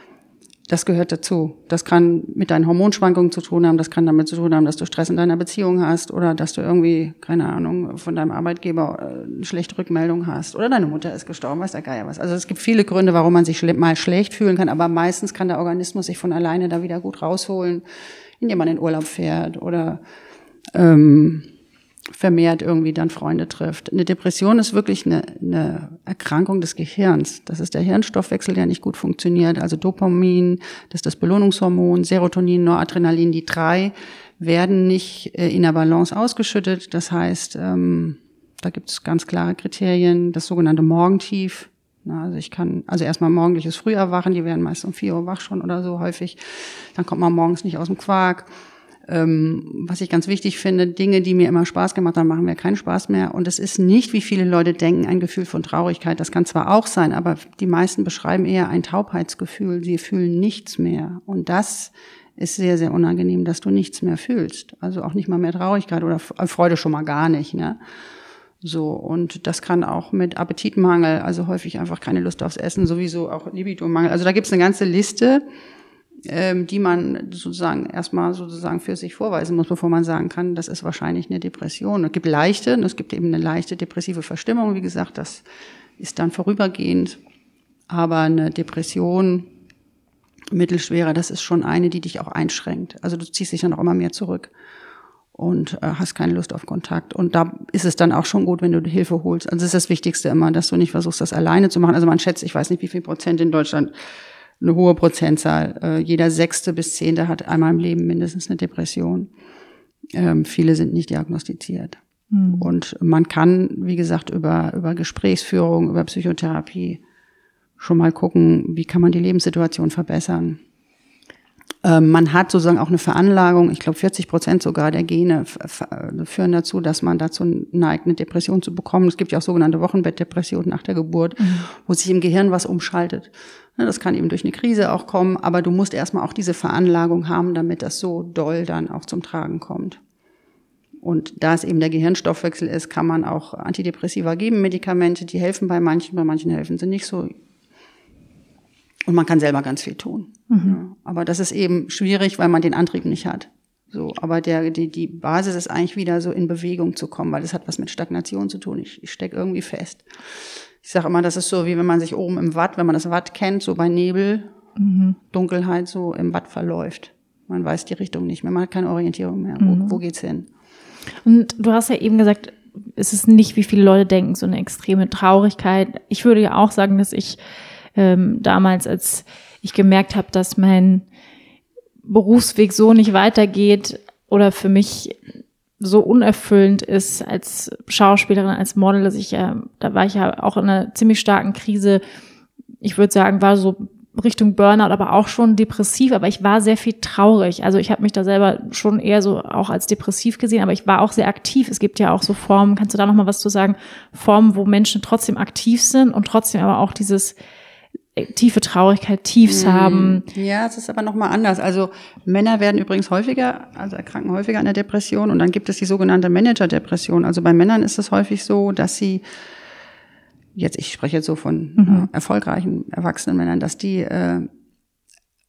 das gehört dazu. Das kann mit deinen Hormonschwankungen zu tun haben, das kann damit zu tun haben, dass du Stress in deiner Beziehung hast oder dass du irgendwie, keine Ahnung, von deinem Arbeitgeber eine schlechte Rückmeldung hast oder deine Mutter ist gestorben, weiß der Geier was. Also es gibt viele Gründe, warum man sich mal schlecht fühlen kann, aber meistens kann der Organismus sich von alleine da wieder gut rausholen, indem man in Urlaub fährt oder ähm, vermehrt irgendwie dann Freunde trifft. Eine Depression ist wirklich eine, eine Erkrankung des Gehirns. Das ist der Hirnstoffwechsel, der nicht gut funktioniert. Also Dopamin, das ist das Belohnungshormon, Serotonin, Noradrenalin, die drei werden nicht in der Balance ausgeschüttet. Das heißt, ähm, da gibt es ganz klare Kriterien, das sogenannte Morgentief. Also ich kann, also erstmal morgendliches Früherwachen, die werden meist um vier Uhr wach schon oder so häufig. Dann kommt man morgens nicht aus dem Quark. Ähm, was ich ganz wichtig finde, Dinge, die mir immer Spaß gemacht haben, machen mir keinen Spaß mehr. Und es ist nicht, wie viele Leute denken, ein Gefühl von Traurigkeit. Das kann zwar auch sein, aber die meisten beschreiben eher ein Taubheitsgefühl. Sie fühlen nichts mehr. Und das ist sehr, sehr unangenehm, dass du nichts mehr fühlst. Also auch nicht mal mehr Traurigkeit oder Freude schon mal gar nicht, ne? So, und das kann auch mit Appetitmangel, also häufig einfach keine Lust aufs Essen, sowieso auch Libidomangel. Also da gibt's eine ganze Liste, ähm, die man sozusagen erstmal sozusagen für sich vorweisen muss, bevor man sagen kann, das ist wahrscheinlich eine Depression. Es gibt leichte, und es gibt eben eine leichte depressive Verstimmung, wie gesagt, das ist dann vorübergehend. Aber eine Depression, mittelschwerer, das ist schon eine, die dich auch einschränkt. Also du ziehst dich dann auch immer mehr zurück und äh, hast keine Lust auf Kontakt. Und da ist es dann auch schon gut, wenn du Hilfe holst. Also das ist das Wichtigste immer, dass du nicht versuchst, das alleine zu machen. Also man schätzt, ich weiß nicht, wie viel Prozent in Deutschland, eine hohe Prozentzahl. Äh, jeder Sechste bis Zehnte hat einmal im Leben mindestens eine Depression. Ähm, viele sind nicht diagnostiziert. Mhm. Und man kann, wie gesagt, über, über Gesprächsführung, über Psychotherapie schon mal gucken, wie kann man die Lebenssituation verbessern. Ähm, man hat sozusagen auch eine Veranlagung, ich glaube vierzig Prozent sogar der Gene f- f- führen dazu, dass man dazu neigt, eine Depression zu bekommen. Es gibt ja auch sogenannte Wochenbettdepressionen nach der Geburt, mhm. wo sich im Gehirn was umschaltet. Das kann eben durch eine Krise auch kommen, aber du musst erstmal auch diese Veranlagung haben, damit das so doll dann auch zum Tragen kommt. Und da es eben der Gehirnstoffwechsel ist, kann man auch Antidepressiva geben, Medikamente, die helfen bei manchen, bei manchen helfen sie nicht so. Und man kann selber ganz viel tun. Mhm. Ja, aber das ist eben schwierig, weil man den Antrieb nicht hat. So, aber der, die, die Basis ist eigentlich wieder so in Bewegung zu kommen, weil das hat was mit Stagnation zu tun. Ich, ich stecke irgendwie fest. Ich sage immer, das ist so, wie wenn man sich oben im Watt, wenn man das Watt kennt, so bei Nebel, mhm. Dunkelheit, so im Watt verläuft. Man weiß die Richtung nicht mehr, man hat keine Orientierung mehr. Mhm. Wo, wo geht's hin? Und du hast ja eben gesagt, es ist nicht, wie viele Leute denken, so eine extreme Traurigkeit. Ich würde ja auch sagen, dass ich ähm, damals, als ich gemerkt habe, dass mein Berufsweg so nicht weitergeht oder für mich so unerfüllend ist als Schauspielerin, als Model, dass ich ja, da war ich ja auch in einer ziemlich starken Krise. Ich würde sagen, war so Richtung Burnout, aber auch schon depressiv, aber ich war sehr viel traurig. Also ich habe mich da selber schon eher so auch als depressiv gesehen, aber ich war auch sehr aktiv. Es gibt ja auch so Formen, kannst du da noch mal was zu sagen, Formen, wo Menschen trotzdem aktiv sind und trotzdem aber auch dieses tiefe Traurigkeit, Tiefs mmh. haben. Ja, es ist aber noch mal anders. Also Männer werden übrigens häufiger, also erkranken häufiger an der Depression und dann gibt es die sogenannte Manager-Depression. Also bei Männern ist es häufig so, dass sie jetzt, ich spreche jetzt so von mhm. äh, erfolgreichen erwachsenen Männern, dass die äh,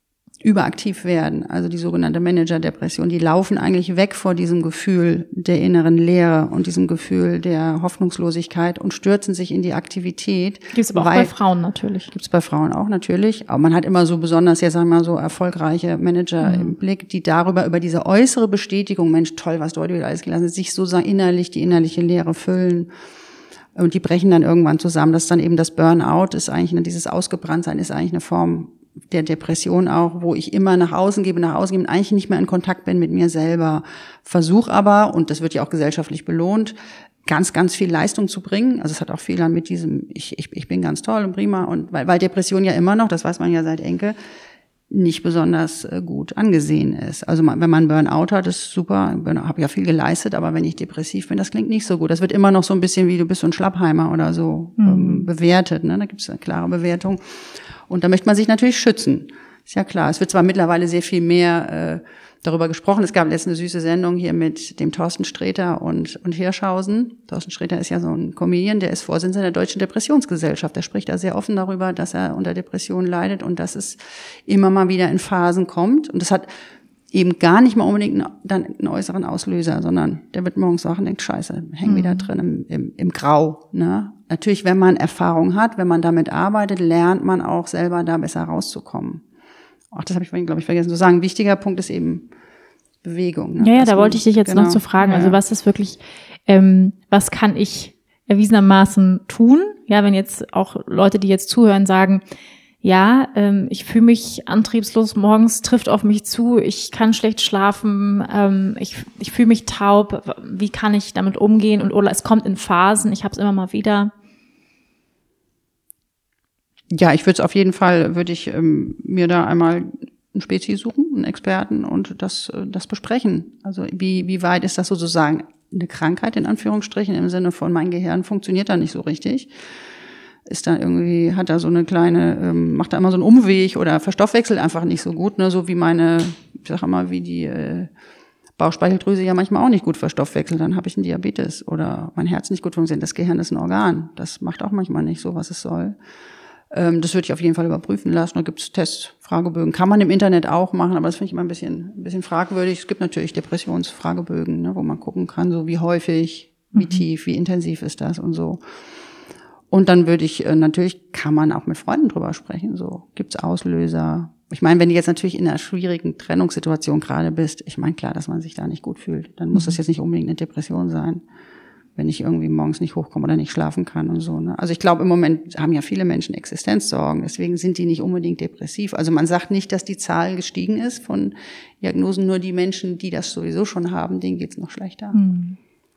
überaktiv werden, also die sogenannte Manager-Depression, die laufen eigentlich weg vor diesem Gefühl der inneren Leere und diesem Gefühl der Hoffnungslosigkeit und stürzen sich in die Aktivität. Gibt es aber auch bei Frauen natürlich. Gibt es bei Frauen auch natürlich, aber man hat immer so besonders, jetzt sagen wir mal so erfolgreiche Manager mhm. im Blick, die darüber, über diese äußere Bestätigung, Mensch, toll, was du heute wieder alles gelassen hast, sich so innerlich die innerliche Leere füllen. Und die brechen dann irgendwann zusammen. Das ist dann eben das Burnout, ist eigentlich, dieses Ausgebranntsein ist eigentlich eine Form der Depression auch, wo ich immer nach außen gebe, nach außen gebe und eigentlich nicht mehr in Kontakt bin mit mir selber. Versuch aber, und das wird ja auch gesellschaftlich belohnt, ganz, ganz viel Leistung zu bringen. Also es hat auch viel dann mit diesem, ich, ich, ich bin ganz toll und prima. Und weil, weil Depression ja immer noch, das weiß man ja seit Enke, nicht besonders gut angesehen ist. Also wenn man Burnout hat, ist super, ich habe ja viel geleistet, aber wenn ich depressiv bin, das klingt nicht so gut. Das wird immer noch so ein bisschen wie, du bist so ein Schlappheimer oder so mhm. ähm, bewertet. Ne? Da gibt es eine klare Bewertung. Und da möchte man sich natürlich schützen. Ist ja klar. Es wird zwar mittlerweile sehr viel mehr äh, darüber gesprochen. Es gab letztens eine süße Sendung hier mit dem Thorsten Sträter und, und Hirschhausen. Thorsten Sträter ist ja so ein Comedian, der ist Vorsitzender der Deutschen Depressionsgesellschaft. Der spricht da sehr offen darüber, dass er unter Depressionen leidet und dass es immer mal wieder in Phasen kommt. Und das hat eben gar nicht mal unbedingt einen, dann einen äußeren Auslöser, sondern der wird morgens wach und denkt, scheiße, häng mhm. wieder drin im, im, im Grau. Ne? Natürlich, wenn man Erfahrung hat, wenn man damit arbeitet, lernt man auch selber da besser rauszukommen. Ach, das habe ich vorhin, glaube ich, vergessen zu sagen. Ein wichtiger Punkt ist eben Bewegung. Ne? Ja, ja, da wollte ich dich jetzt genau. noch zu fragen. Also was ist wirklich, ähm, was kann ich erwiesenermaßen tun? Ja, wenn jetzt auch Leute, die jetzt zuhören, sagen, ja, ähm, ich fühle mich antriebslos morgens, trifft auf mich zu, ich kann schlecht schlafen, ähm, ich, ich fühle mich taub, wie kann ich damit umgehen? Und oder es kommt in Phasen, ich habe es immer mal wieder. Ja, ich würde es auf jeden Fall, würde ich ähm, mir da einmal einen Spezi suchen, einen Experten und das das besprechen. Also wie wie weit ist das sozusagen eine Krankheit in Anführungsstrichen im Sinne von mein Gehirn funktioniert da nicht so richtig? Ist da irgendwie, hat da so eine kleine, ähm, macht da immer so einen Umweg oder verstoffwechselt einfach nicht so gut, ne? So wie meine, ich sag mal, wie die äh, Bauchspeicheldrüse ja manchmal auch nicht gut verstoffwechselt, dann habe ich einen Diabetes oder mein Herz nicht gut funktioniert. Das Gehirn ist ein Organ, das macht auch manchmal nicht so, was es soll. Ähm, das würde ich auf jeden Fall überprüfen lassen. Da gibt es Tests, Fragebögen. Kann man im Internet auch machen, aber das finde ich immer ein bisschen, ein bisschen fragwürdig. Es gibt natürlich Depressionsfragebögen, ne, wo man gucken kann, so wie häufig, wie mhm. tief, wie intensiv ist das und so. Und dann würde ich, äh, natürlich kann man auch mit Freunden drüber sprechen, so, gibt's Auslöser. Ich meine, wenn du jetzt natürlich in einer schwierigen Trennungssituation gerade bist, ich meine, klar, dass man sich da nicht gut fühlt, dann muss das jetzt nicht unbedingt eine Depression sein, wenn ich irgendwie morgens nicht hochkomme oder nicht schlafen kann und so, ne. Also ich glaube, im Moment haben ja viele Menschen Existenzsorgen, deswegen sind die nicht unbedingt depressiv. Also man sagt nicht, dass die Zahl gestiegen ist von Diagnosen, nur die Menschen, die das sowieso schon haben, denen geht's noch schlechter. Mhm.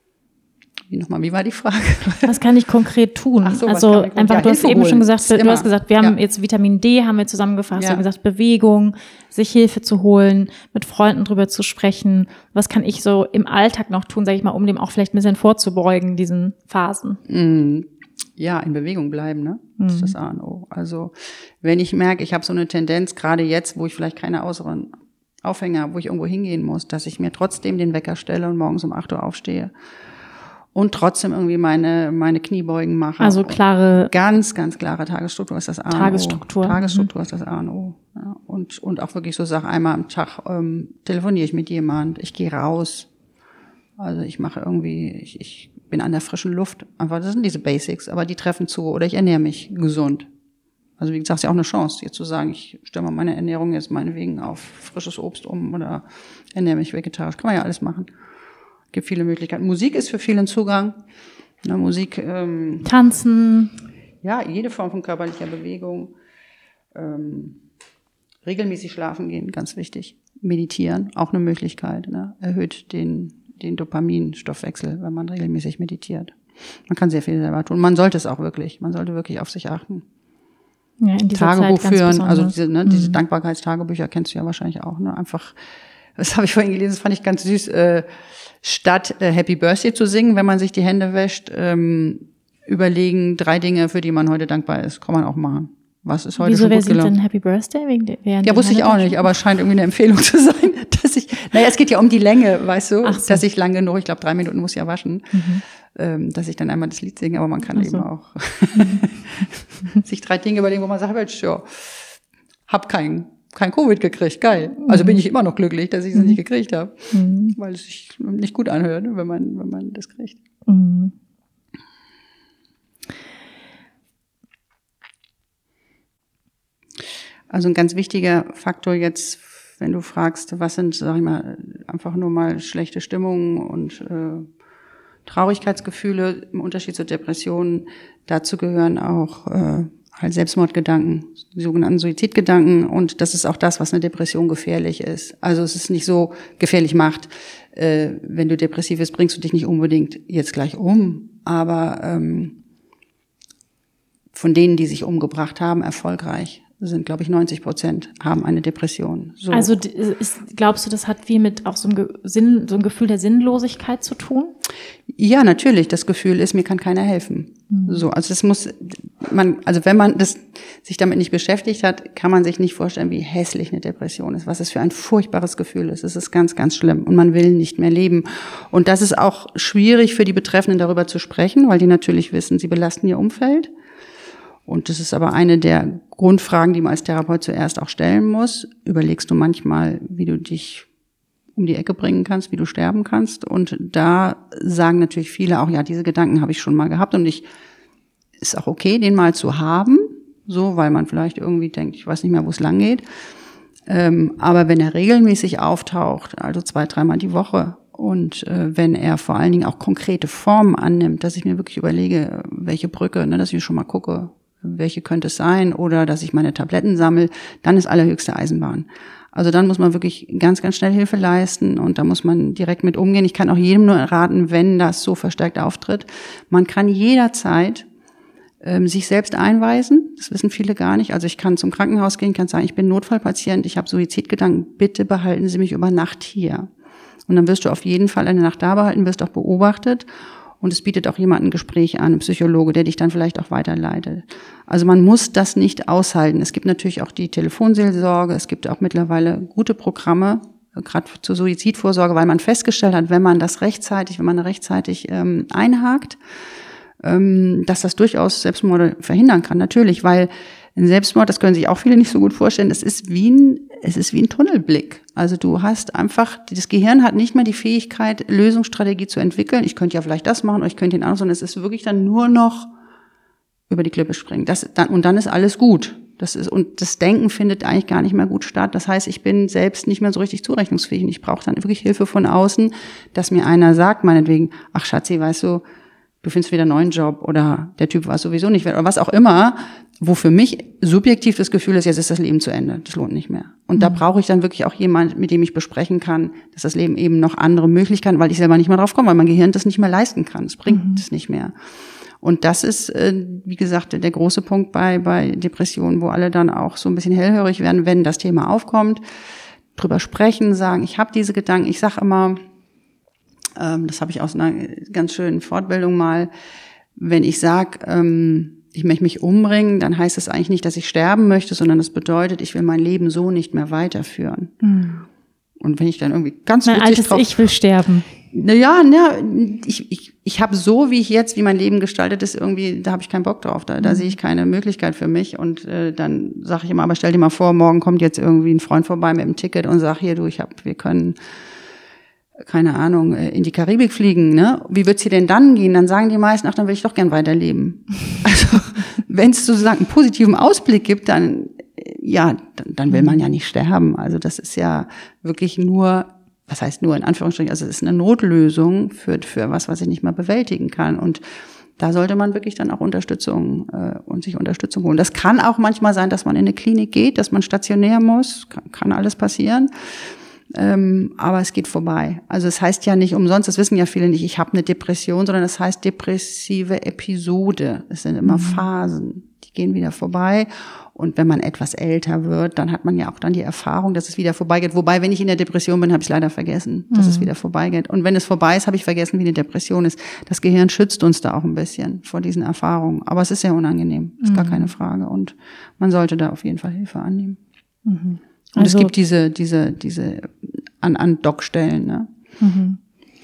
Wie nochmal, wie war die Frage? Was kann ich konkret tun? Ach so, also einfach, ja, du hast eben schon gesagt, du hast gesagt, wir haben ja. jetzt Vitamin D, haben wir zusammengefasst, ja. wir haben gesagt, Bewegung, sich Hilfe zu holen, mit Freunden drüber zu sprechen. Was kann ich so im Alltag noch tun, sage ich mal, um dem auch vielleicht ein bisschen vorzubeugen, diesen Phasen? Mm. Ja, in Bewegung bleiben, ne? Das mm. ist das A und O. Also wenn ich merke, ich habe so eine Tendenz, gerade jetzt, wo ich vielleicht keine äußeren Aufhänger habe, wo ich irgendwo hingehen muss, dass ich mir trotzdem den Wecker stelle und morgens um acht Uhr aufstehe. Und trotzdem irgendwie meine meine Kniebeugen mache. Also klare, ganz ganz klare Tagesstruktur ist das A und O. Tagesstruktur. Tagesstruktur mhm. ist das A und O. Ja, und und auch wirklich so Sachen, einmal am Tag ähm, telefoniere ich mit jemand, ich gehe raus. Also ich mache irgendwie, ich, ich bin an der frischen Luft. Einfach, das sind diese Basics, aber die treffen zu. Oder ich ernähre mich gesund. Also wie gesagt, ist ja auch eine Chance, jetzt zu sagen, ich stelle mal meine Ernährung jetzt meinetwegen auf frisches Obst um oder ernähre mich vegetarisch. Kann man ja alles machen. Gibt viele Möglichkeiten. Musik ist für viele ein Zugang. Na, Musik. Ähm, Tanzen. Ja, jede Form von körperlicher Bewegung. Ähm, regelmäßig schlafen gehen, ganz wichtig. Meditieren, auch eine Möglichkeit. Ne? Erhöht den, den Dopaminstoffwechsel, wenn man regelmäßig meditiert. Man kann sehr viel selber tun. Man sollte es auch wirklich. Man sollte wirklich auf sich achten. Ja, in dieser Tagebuch Zeit führen, ganz also diese, ne, mhm. diese Dankbarkeitstagebücher kennst du ja wahrscheinlich auch. Ne? Einfach, das habe ich vorhin gelesen, das fand ich ganz süß. Äh, Statt äh, Happy Birthday zu singen, wenn man sich die Hände wäscht, ähm, überlegen drei Dinge, für die man heute dankbar ist. Kann man auch machen. Was ist heute Wieso, schon gut wer singt gelaufen? denn Happy Birthday? Wegen der, ja, wusste ich auch nicht, aber es scheint irgendwie eine Empfehlung zu sein, dass ich, naja, es geht ja um die Länge, weißt du, so. Dass ich lang genug, ich glaube drei Minuten muss ja waschen, mhm. ähm, dass ich dann einmal das Lied singe, aber man kann so. eben auch sich drei Dinge überlegen, wo man sagt, Mensch, ja, hab keinen kein Covid gekriegt, geil. Also bin ich immer noch glücklich, dass ich es mhm. nicht gekriegt habe, mhm. weil es sich nicht gut anhört, wenn man, wenn man das kriegt. Mhm. Also ein ganz wichtiger Faktor jetzt, wenn du fragst, was sind, sag ich mal, einfach nur mal schlechte Stimmungen und äh, Traurigkeitsgefühle im Unterschied zur Depression, dazu gehören auch äh, halt Selbstmordgedanken, die sogenannten Suizidgedanken, und das ist auch das, was eine Depression gefährlich ist. Also es ist nicht so gefährlich macht, äh, wenn du depressiv bist, bringst du dich nicht unbedingt jetzt gleich um, aber ähm, von denen, die sich umgebracht haben, erfolgreich, sind, glaube ich, neunzig Prozent haben eine Depression. So. Also ist, glaubst du, das hat viel mit auch so einem Sinn, so ein Gefühl der Sinnlosigkeit zu tun? Ja, natürlich. Das Gefühl ist, mir kann keiner helfen. Mhm. So, also das muss man, also wenn man das sich damit nicht beschäftigt hat, kann man sich nicht vorstellen, wie hässlich eine Depression ist, was es für ein furchtbares Gefühl ist. Es ist ganz, ganz schlimm und man will nicht mehr leben. Und das ist auch schwierig für die Betreffenden, darüber zu sprechen, weil die natürlich wissen, sie belasten ihr Umfeld. Und das ist aber eine der Grundfragen, die man als Therapeut zuerst auch stellen muss. Überlegst du manchmal, wie du dich um die Ecke bringen kannst, wie du sterben kannst? Und da sagen natürlich viele auch, ja, diese Gedanken habe ich schon mal gehabt und ich, ist auch okay, den mal zu haben, so, weil man vielleicht irgendwie denkt, ich weiß nicht mehr, wo es lang geht. Ähm, aber wenn er regelmäßig auftaucht, also zwei, dreimal die Woche, und äh, wenn er vor allen Dingen auch konkrete Formen annimmt, dass ich mir wirklich überlege, welche Brücke, ne, dass ich schon mal gucke, welche könnte es sein, oder dass ich meine Tabletten sammle, dann ist allerhöchste Eisenbahn. Also dann muss man wirklich ganz, ganz schnell Hilfe leisten und da muss man direkt mit umgehen. Ich kann auch jedem nur raten, wenn das so verstärkt auftritt, man kann jederzeit ähm, sich selbst einweisen. Das wissen viele gar nicht. Also ich kann zum Krankenhaus gehen, kann sagen, ich bin Notfallpatient, ich habe Suizidgedanken, bitte behalten Sie mich über Nacht hier. Und dann wirst du auf jeden Fall eine Nacht da behalten, wirst auch beobachtet. Und es bietet auch jemand ein Gespräch an, ein Psychologe, der dich dann vielleicht auch weiterleitet. Also man muss das nicht aushalten. Es gibt natürlich auch die Telefonseelsorge, es gibt auch mittlerweile gute Programme, gerade zur Suizidvorsorge, weil man festgestellt hat, wenn man das rechtzeitig, wenn man rechtzeitig ähm, einhakt, ähm, dass das durchaus Selbstmorde verhindern kann. Natürlich, weil ein Selbstmord, das können sich auch viele nicht so gut vorstellen, es ist wie ein, es ist wie ein Tunnelblick. Also du hast einfach, das Gehirn hat nicht mehr die Fähigkeit, Lösungsstrategie zu entwickeln. Ich könnte ja vielleicht das machen oder ich könnte den anderen, sondern es ist wirklich dann nur noch über die Klippe springen. Das, dann, und dann ist alles gut. Das ist, und das Denken findet eigentlich gar nicht mehr gut statt. Das heißt, ich bin selbst nicht mehr so richtig zurechnungsfähig und ich brauche dann wirklich Hilfe von außen, dass mir einer sagt, meinetwegen, ach Schatzi, weißt du, du findest wieder einen neuen Job oder der Typ war sowieso nicht wert oder was auch immer, wo für mich subjektiv das Gefühl ist, jetzt ist das Leben zu Ende, das lohnt nicht mehr. Und mhm. da brauche ich dann wirklich auch jemand, mit dem ich besprechen kann, dass das Leben eben noch andere Möglichkeiten, weil ich selber nicht mehr drauf komme, weil mein Gehirn das nicht mehr leisten kann, es bringt es mhm. nicht mehr. Und das ist, wie gesagt, der große Punkt bei bei Depressionen, wo alle dann auch so ein bisschen hellhörig werden, wenn das Thema aufkommt, drüber sprechen, sagen, ich habe diese Gedanken, ich sage immer, das habe ich aus einer ganz schönen Fortbildung mal, wenn ich sage, ich möchte mich umbringen, dann heißt das eigentlich nicht, dass ich sterben möchte, sondern das bedeutet, ich will mein Leben so nicht mehr weiterführen. Mhm. Und wenn ich dann irgendwie ganz mein altes drauf, Ich will sterben. Naja, na, ich ich ich habe so, wie ich jetzt, wie mein Leben gestaltet ist, irgendwie, da habe ich keinen Bock drauf, da, da mhm. sehe ich keine Möglichkeit für mich. Und äh, dann sage ich immer, aber stell dir mal vor, morgen kommt jetzt irgendwie ein Freund vorbei mit einem Ticket und sagt, hier, du, ich hab, wir können keine Ahnung, in die Karibik fliegen, ne? Wie wird's hier denn dann gehen? Dann sagen die meisten, ach, dann will ich doch gern weiterleben. Also, wenn es sozusagen einen positiven Ausblick gibt, dann, ja, dann, dann will man ja nicht sterben. Also, das ist ja wirklich nur, was heißt nur in Anführungsstrichen, also, es ist eine Notlösung für, für was, was ich nicht mal bewältigen kann. Und da sollte man wirklich dann auch Unterstützung, äh, und sich Unterstützung holen. Das kann auch manchmal sein, dass man in eine Klinik geht, dass man stationär muss, kann, kann alles passieren. Ähm, aber es geht vorbei. Also es heißt ja nicht umsonst, das wissen ja viele nicht, ich habe eine Depression, sondern es heißt depressive Episode. Es sind immer mhm. Phasen, die gehen wieder vorbei. Und wenn man etwas älter wird, dann hat man ja auch dann die Erfahrung, dass es wieder vorbeigeht. Wobei, wenn ich in der Depression bin, habe ich es leider vergessen, dass mhm. es wieder vorbeigeht. Und wenn es vorbei ist, habe ich vergessen, wie eine Depression ist. Das Gehirn schützt uns da auch ein bisschen vor diesen Erfahrungen. Aber es ist sehr unangenehm, ist mhm. gar keine Frage. Und man sollte da auf jeden Fall Hilfe annehmen. Mhm. Und also, es gibt diese, diese, diese an, an Dockstellen, ne? Mhm.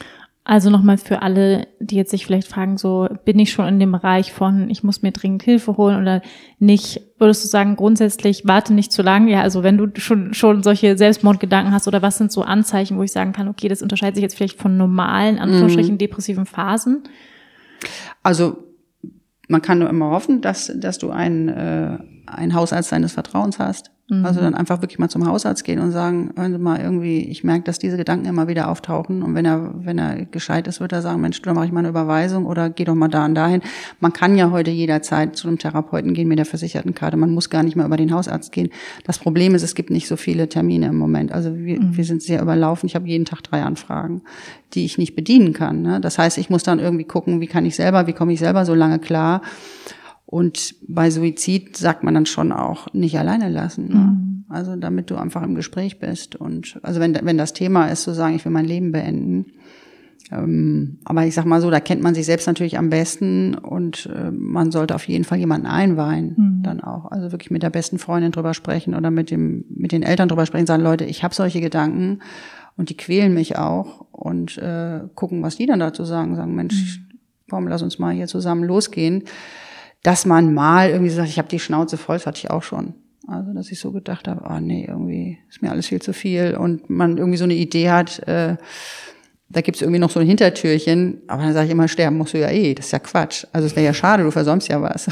Also nochmal für alle, die jetzt sich vielleicht fragen, so bin ich schon in dem Bereich von, ich muss mir dringend Hilfe holen oder nicht, würdest du sagen, grundsätzlich warte nicht zu lang? Ja, also wenn du schon schon solche Selbstmordgedanken hast oder was sind so Anzeichen, wo ich sagen kann, okay, das unterscheidet sich jetzt vielleicht von normalen, Anführungsstrichen, depressiven Phasen? Also man kann nur immer hoffen, dass dass du einen, äh, einen Hausarzt deines Vertrauens hast. Also dann einfach wirklich mal zum Hausarzt gehen und sagen, hören Sie mal, irgendwie, ich merke, dass diese Gedanken immer wieder auftauchen. Und wenn er, wenn er gescheit ist, wird er sagen, Mensch, dann mache ich mal eine Überweisung oder geh doch mal da und dahin. Man kann ja heute jederzeit zu einem Therapeuten gehen mit der Versichertenkarte. Man muss gar nicht mehr über den Hausarzt gehen. Das Problem ist, es gibt nicht so viele Termine im Moment. Also wir, mhm. wir sind sehr überlaufen. Ich habe jeden Tag drei Anfragen, die ich nicht bedienen kann. Ne? Das heißt, ich muss dann irgendwie gucken, wie kann ich selber, wie komme ich selber so lange klar. Und bei Suizid sagt man dann schon auch nicht alleine lassen. Ne? Mhm. Also damit du einfach im Gespräch bist. Und also wenn wenn das Thema ist, zu sagen, ich will mein Leben beenden. Ähm, aber ich sag mal so, da kennt man sich selbst natürlich am besten und äh, man sollte auf jeden Fall jemanden einweihen. Mhm. Dann auch. Also wirklich mit der besten Freundin drüber sprechen oder mit dem mit den Eltern drüber sprechen. Sagen, Leute, ich habe solche Gedanken und die quälen mich auch. Und äh, gucken, was die dann dazu sagen. Sagen, Mensch, mhm. komm, lass uns mal hier zusammen losgehen. Dass man mal irgendwie sagt, ich habe die Schnauze voll, das hatte ich auch schon. Also, dass ich so gedacht habe, ah nee, irgendwie ist mir alles viel zu viel. Und man irgendwie so eine Idee hat, äh, da gibt's irgendwie noch so ein Hintertürchen. Aber dann sage ich immer, sterben musst du ja eh. Das ist ja Quatsch. Also es wäre ja schade, du versäumst ja was.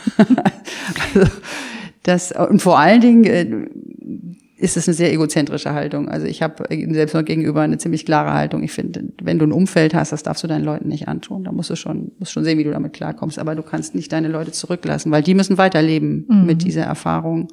Also, das, und vor allen Dingen äh, ist es eine sehr egozentrische Haltung. Also ich habe selbst noch gegenüber eine ziemlich klare Haltung. Ich finde, wenn du ein Umfeld hast, das darfst du deinen Leuten nicht antun. Da musst du schon, musst schon sehen, wie du damit klarkommst. Aber du kannst nicht deine Leute zurücklassen, weil die müssen weiterleben mhm. mit dieser Erfahrung.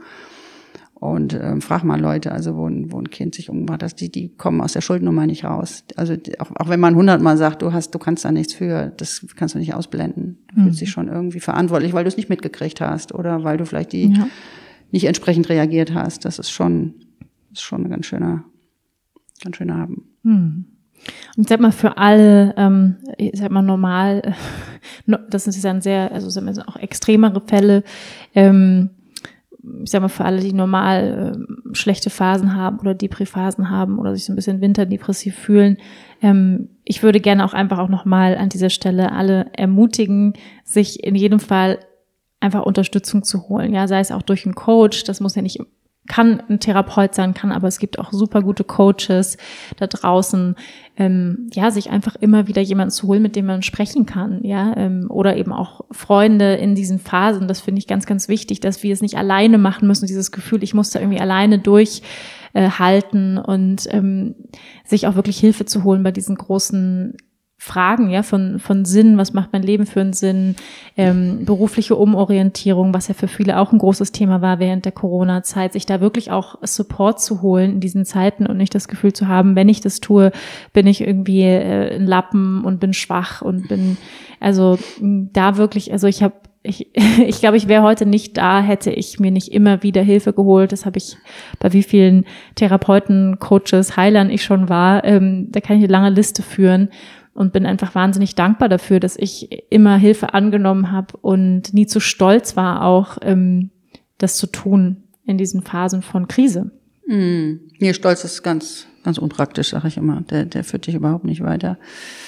Und ähm, frag mal Leute, also wo ein, wo ein Kind sich umgebracht hat, die, die kommen aus der Schuldnummer nicht raus. Also auch, auch wenn man hundertmal sagt, du hast, du kannst da nichts für, das kannst du nicht ausblenden. Du mhm. fühlst dich schon irgendwie verantwortlich, weil du es nicht mitgekriegt hast oder weil du vielleicht die ja. nicht entsprechend reagiert hast. Das ist schon, das ist schon ein ganz schöner, ganz schöner Haben. Hm. Und ich sag mal, für alle, ähm, ich sag mal, normal, das sind dann sehr, also sag mal, auch extremere Fälle, ähm, ich sag mal, für alle, die normal äh, schlechte Phasen haben oder Depri-Phasen haben oder sich so ein bisschen winterdepressiv fühlen, ähm, ich würde gerne auch einfach auch nochmal an dieser Stelle alle ermutigen, sich in jedem Fall einfach Unterstützung zu holen, ja, sei es auch durch einen Coach, das muss ja nicht, kann ein Therapeut sein, kann, aber es gibt auch super gute Coaches da draußen, ähm, ja, sich einfach immer wieder jemanden zu holen, mit dem man sprechen kann, ja, ähm, oder eben auch Freunde in diesen Phasen, das finde ich ganz, ganz wichtig, dass wir es nicht alleine machen müssen, dieses Gefühl, ich muss da irgendwie alleine durchhalten äh, und ähm, sich auch wirklich Hilfe zu holen bei diesen großen Fragen, ja, von, von Sinn, was macht mein Leben für einen Sinn, ähm, berufliche Umorientierung, was ja für viele auch ein großes Thema war während der Corona-Zeit, sich da wirklich auch Support zu holen in diesen Zeiten und nicht das Gefühl zu haben, wenn ich das tue, bin ich irgendwie äh, ein Lappen und bin schwach und bin, also da wirklich, also ich habe Ich, ich glaube, ich wäre heute nicht da, hätte ich mir nicht immer wieder Hilfe geholt. Das habe ich bei wie vielen Therapeuten, Coaches, Heilern ich schon war. Ähm, da kann ich eine lange Liste führen und bin einfach wahnsinnig dankbar dafür, dass ich immer Hilfe angenommen habe und nie zu stolz war, auch ähm, das zu tun in diesen Phasen von Krise. Mm. Nee, Stolz ist ganz, ganz unpraktisch, sage ich immer. Der, der führt dich überhaupt nicht weiter.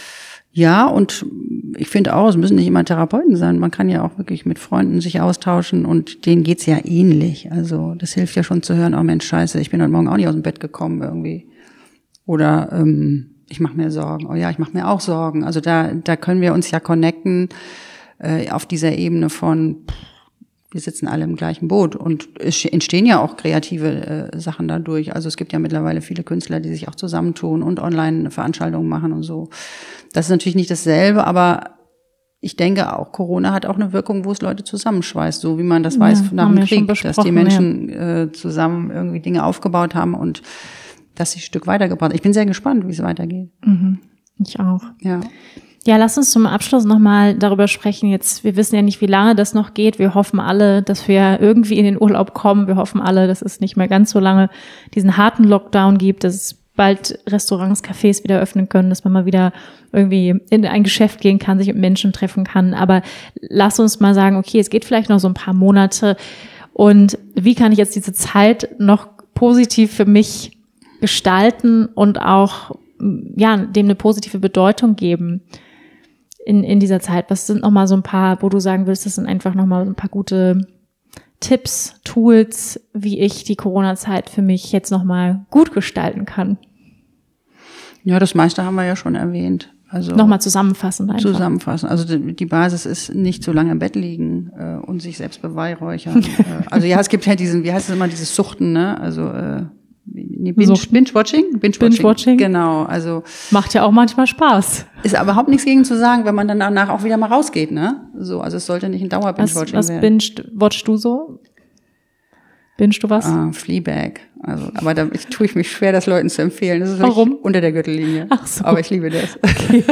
Ja, und ich finde auch, es müssen nicht immer Therapeuten sein. Man kann ja auch wirklich mit Freunden sich austauschen und denen geht's ja ähnlich. Also das hilft ja schon zu hören, oh Mensch, scheiße, ich bin heute Morgen auch nicht aus dem Bett gekommen irgendwie. Oder ähm, ich mache mir Sorgen. Oh ja, ich mache mir auch Sorgen. Also da da können wir uns ja connecten äh, auf dieser Ebene von, pff, wir sitzen alle im gleichen Boot. Und es entstehen ja auch kreative äh, Sachen dadurch. Also es gibt ja mittlerweile viele Künstler, die sich auch zusammentun und Online-Veranstaltungen machen und so. Das ist natürlich nicht dasselbe, aber ich denke auch, Corona hat auch eine Wirkung, wo es Leute zusammenschweißt, so wie man das ja, weiß nach dem Krieg, dass die Menschen ja. äh, zusammen irgendwie Dinge aufgebaut haben und dass sie ein Stück weitergebracht haben. Ich bin sehr gespannt, wie es weitergeht. Mhm. Ich auch. Ja. Ja, lass uns zum Abschluss nochmal darüber sprechen. Jetzt, wir wissen ja nicht, wie lange das noch geht. Wir hoffen alle, dass wir irgendwie in den Urlaub kommen. Wir hoffen alle, dass es nicht mehr ganz so lange diesen harten Lockdown gibt, dass es bald Restaurants, Cafés wieder öffnen können, dass man mal wieder irgendwie in ein Geschäft gehen kann, sich mit Menschen treffen kann. Aber lass uns mal sagen, okay, es geht vielleicht noch so ein paar Monate. Und wie kann ich jetzt diese Zeit noch positiv für mich gestalten und auch ja, dem eine positive Bedeutung geben in, in dieser Zeit? Was sind nochmal so ein paar, wo du sagen willst, das sind einfach nochmal so ein paar gute Tipps, Tools, wie ich die Corona-Zeit für mich jetzt nochmal gut gestalten kann? Ja, das meiste haben wir ja schon erwähnt. Also nochmal zusammenfassen einfach. Zusammenfassen. Also die, die Basis ist nicht so lange im Bett liegen äh, und sich selbst beweihräuchern. äh, also ja, es gibt ja diesen, wie heißt es immer, dieses Suchten, ne? Also äh, nee, Binge, Binge-Watching? Binge-Watching. Binge-Watching. Genau, also macht ja auch manchmal Spaß. Ist aber überhaupt nichts gegen zu sagen, wenn man dann danach auch wieder mal rausgeht, ne? So, also es sollte nicht ein Dauer-Binge-Watching was, was werden. Was binge-watchst du so? Bingest du was? Ah, Fleabag. Also, aber da ich, tue ich mich schwer, das Leuten zu empfehlen. Das ist Warum? Unter der Gürtellinie. Ach so. Aber ich liebe das. Okay.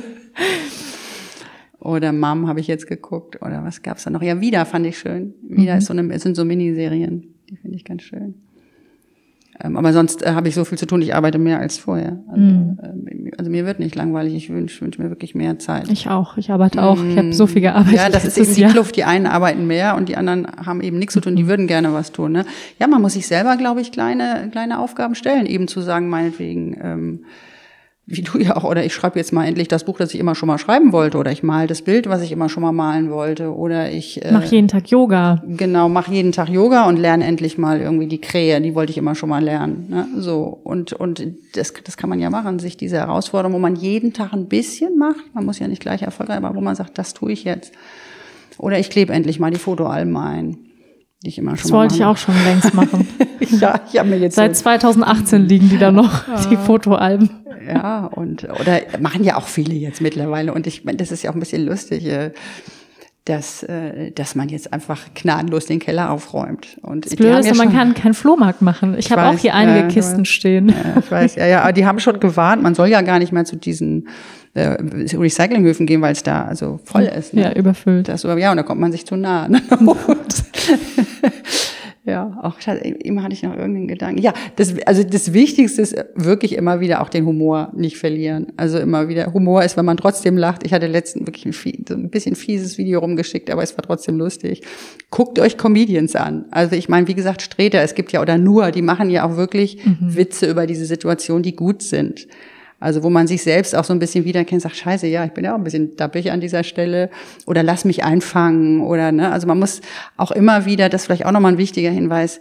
Oder Mom habe ich jetzt geguckt. Oder was gab's da noch? Ja, Wieder fand ich schön. Wieder mhm. ist so eine, es sind so Miniserien. Die finde ich ganz schön. Ähm, aber sonst äh, habe ich so viel zu tun. Ich arbeite mehr als vorher. Also, mhm. äh, also mir wird nicht langweilig. Ich wünsche wünsch mir wirklich mehr Zeit. Ich auch. Ich arbeite auch. Ich habe so viel gearbeitet. Ja, das ist eben die Kluft. Die einen arbeiten mehr und die anderen haben eben nichts zu tun. Die würden gerne was tun. Ne? Ja, man muss sich selber, glaube ich, kleine kleine Aufgaben stellen. Eben zu sagen, meinetwegen, ähm, wie du ja auch, oder ich schreibe jetzt mal endlich das Buch, das ich immer schon mal schreiben wollte, oder ich male das Bild, was ich immer schon mal malen wollte, oder ich äh, mach jeden Tag Yoga. Genau, mach jeden Tag Yoga und lerne endlich mal irgendwie die Krähe, die wollte ich immer schon mal lernen, ne? So, und und das das kann man ja machen, sich diese Herausforderung, wo man jeden Tag ein bisschen macht, man muss ja nicht gleich erfolgreich, aber wo man sagt, das tue ich jetzt. Oder ich klebe endlich mal die Fotoalben ein. Die ich immer schon das wollte ich auch schon längst machen. Ja, ich habe mir jetzt seit so zweitausendachtzehn liegen die da noch, die Fotoalben. Ja, und oder machen ja auch viele jetzt mittlerweile. Und ich meine, das ist ja auch ein bisschen lustig, dass dass man jetzt einfach gnadenlos den Keller aufräumt. Und das Blöde ist, ja man kann keinen Flohmarkt machen. Ich, ich habe auch hier einige ja, Kisten stehen. Ja, ich weiß, ja, ja, aber die haben schon gewarnt, man soll ja gar nicht mehr zu diesen äh, Recyclinghöfen gehen, weil es da also voll ist. Ne? Ja, überfüllt. Das, ja, und da kommt man sich zu nah. Ne? Ja, auch immer hatte ich noch irgendeinen Gedanken. Ja, das, also das Wichtigste ist wirklich immer wieder auch den Humor nicht verlieren. Also immer wieder, Humor ist, wenn man trotzdem lacht. Ich hatte letztens wirklich ein, so ein bisschen fieses Video rumgeschickt, aber es war trotzdem lustig. Guckt euch Comedians an. Also ich meine, wie gesagt, Streter, es gibt ja, oder nur, die machen ja auch wirklich mhm. Witze über diese Situation, die gut sind. Also wo man sich selbst auch so ein bisschen wiederkennt, sagt, scheiße, ja, ich bin ja auch ein bisschen dappig an dieser Stelle oder lass mich einfangen oder, ne, also man muss auch immer wieder, das ist vielleicht auch nochmal ein wichtiger Hinweis,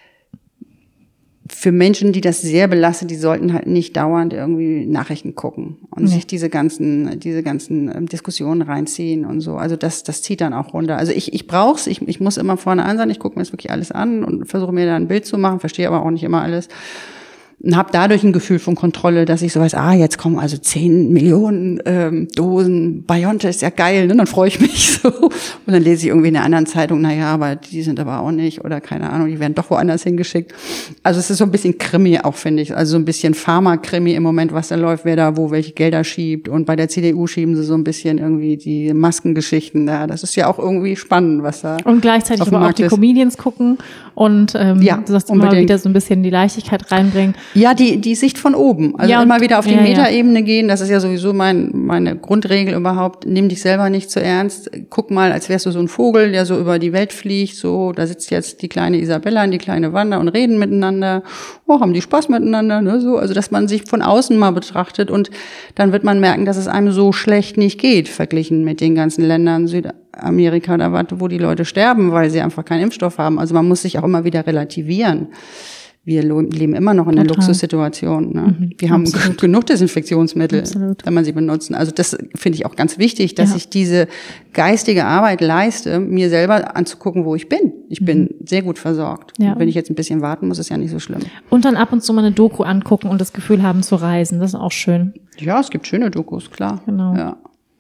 für Menschen, die das sehr belastet, die sollten halt nicht dauernd irgendwie Nachrichten gucken und nee. sich diese ganzen, diese ganzen ähm, Diskussionen reinziehen und so. Also das, das zieht dann auch runter. Also ich, ich brauch's, ich, ich muss immer vorne an sein, ich gucke mir das wirklich alles an und versuche mir da ein Bild zu machen, verstehe aber auch nicht immer alles. Und habe dadurch ein Gefühl von Kontrolle, dass ich so weiß, ah, jetzt kommen also zehn Millionen ähm, Dosen BioNTech, ist ja geil, ne? Dann freue ich mich so. Und dann lese ich irgendwie in einer anderen Zeitung, na ja, aber die sind aber auch nicht oder keine Ahnung, die werden doch woanders hingeschickt. Also es ist so ein bisschen Krimi auch, finde ich. Also so ein bisschen Pharma-Krimi im Moment, was da läuft, wer da wo welche Gelder schiebt. Und bei der C D U schieben sie so ein bisschen irgendwie die Maskengeschichten da. Das ist ja auch irgendwie spannend, was da und gleichzeitig aber auch die ist. Comedians gucken und ähm, ja, du sagst immer wieder so ein bisschen die Leichtigkeit reinbringen. Ja, die die Sicht von oben. Also ja, immer wieder auf die ja, Metaebene ja. gehen. Das ist ja sowieso mein meine Grundregel überhaupt. Nimm dich selber nicht zu ernst. Guck mal, als wärst du so ein Vogel, der so über die Welt fliegt. So, da sitzt jetzt die kleine Isabella und die kleine Wanda und reden miteinander. Oh, haben die Spaß miteinander, ne? So, also dass man sich von außen mal betrachtet und dann wird man merken, dass es einem so schlecht nicht geht, verglichen mit den ganzen Ländern Südamerika oder was, wo die Leute sterben, weil sie einfach keinen Impfstoff haben. Also man muss sich auch immer wieder relativieren. Wir leben immer noch in einer Luxussituation. Ne? Mhm, wir haben absolut. genug Desinfektionsmittel, absolut. Wenn man sie benutzen. Also das finde ich auch ganz wichtig, dass ja. ich diese geistige Arbeit leiste, mir selber anzugucken, wo ich bin. Ich mhm. bin sehr gut versorgt. Ja. Und wenn ich jetzt ein bisschen warten muss, ist ja nicht so schlimm. Und dann ab und zu mal eine Doku angucken und das Gefühl haben zu reisen. Das ist auch schön. Ja, es gibt schöne Dokus, klar. Genau. Ja.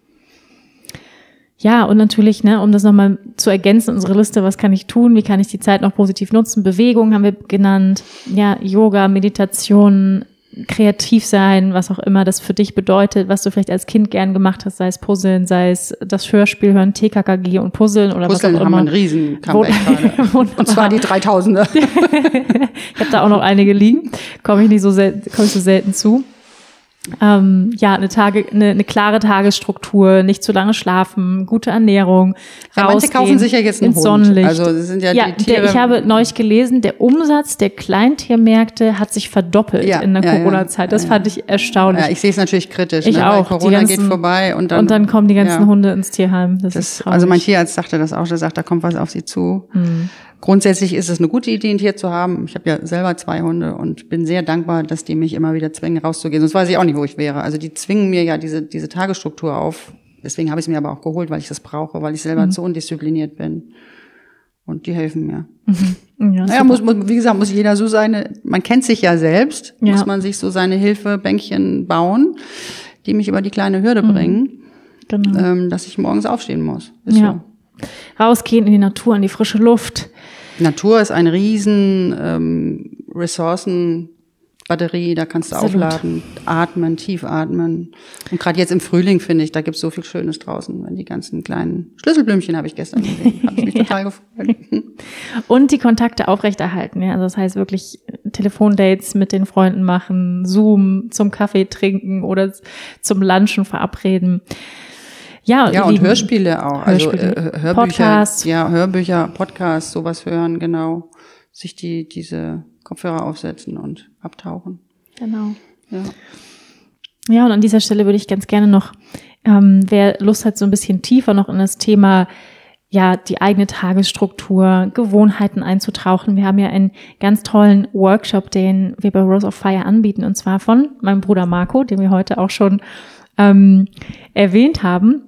Ja, und natürlich, ne, um das nochmal zu ergänzen, unsere Liste, was kann ich tun, wie kann ich die Zeit noch positiv nutzen, Bewegung haben wir genannt, ja, Yoga, Meditation, kreativ sein, was auch immer das für dich bedeutet, was du vielleicht als Kind gern gemacht hast, sei es Puzzeln, sei es das Hörspiel hören, T K K G und Puzzeln oder Puzzeln was auch immer. Puzzeln haben einen riesen Comeback gerade. Und zwar die dreitausender. Ich habe da auch noch einige liegen, komme ich nicht so selten, komme ich so selten zu. Ähm, ja, eine Tage, eine, eine klare Tagesstruktur, nicht zu lange schlafen, gute Ernährung, ja, rausgehen, manche kaufen sich ja jetzt einen ins Hund. Sonnenlicht. Also das sind ja, ja die Tiere. Der, ich habe neulich gelesen, der Umsatz der Kleintiermärkte hat sich verdoppelt ja, in der ja, Corona-Zeit. Das ja, fand ich erstaunlich. Ja, ich sehe es natürlich kritisch. Ich ne? auch. Weil Corona ganzen, geht vorbei und dann und dann kommen die ganzen ja. Hunde ins Tierheim. Das, das ist traurig. Also mein Tierarzt sagte das auch. Der sagt, da kommt was auf sie zu. Hm. Grundsätzlich ist es eine gute Idee, ein Tier zu haben. Ich habe ja selber zwei Hunde und bin sehr dankbar, dass die mich immer wieder zwingen, rauszugehen. Sonst weiß ich auch nicht, wo ich wäre. Also die zwingen mir ja diese diese Tagesstruktur auf. Deswegen habe ich es mir aber auch geholt, weil ich das brauche, weil ich selber mhm. zu undiszipliniert bin. Und die helfen mir. Mhm. Ja, naja, muss, muss, wie gesagt, muss jeder so seine, man kennt sich ja selbst, ja. muss man sich so seine Hilfebänkchen bauen, die mich über die kleine Hürde mhm. bringen, genau. ähm, dass ich morgens aufstehen muss. Ist ja. so. Rausgehen in die Natur, in die frische Luft. Natur ist eine riesen ähm, Ressourcenbatterie, da kannst du Absolut. aufladen, atmen, tief atmen. Und gerade jetzt im Frühling, finde ich, da gibt's so viel Schönes draußen, wenn die ganzen kleinen Schlüsselblümchen habe ich gestern gesehen, habe ich mich total gefreut. Und die Kontakte aufrechterhalten, ja, also das heißt wirklich Telefondates mit den Freunden machen, Zoom zum Kaffee trinken oder zum Lunchen verabreden. Ja, ja und lieben, Hörspiele auch, Hörspiele, also äh, Hörbücher, Podcasts. ja, Hörbücher, Podcasts, sowas hören, genau, sich die diese Kopfhörer aufsetzen und abtauchen. Genau. Ja. Ja, und an dieser Stelle würde ich ganz gerne noch, ähm, wer Lust hat, so ein bisschen tiefer noch in das Thema, ja, die eigene Tagesstruktur, Gewohnheiten einzutauchen. Wir haben ja einen ganz tollen Workshop, den wir bei Rose of Fire anbieten, und zwar von meinem Bruder Marco, den wir heute auch schon ähm, erwähnt haben.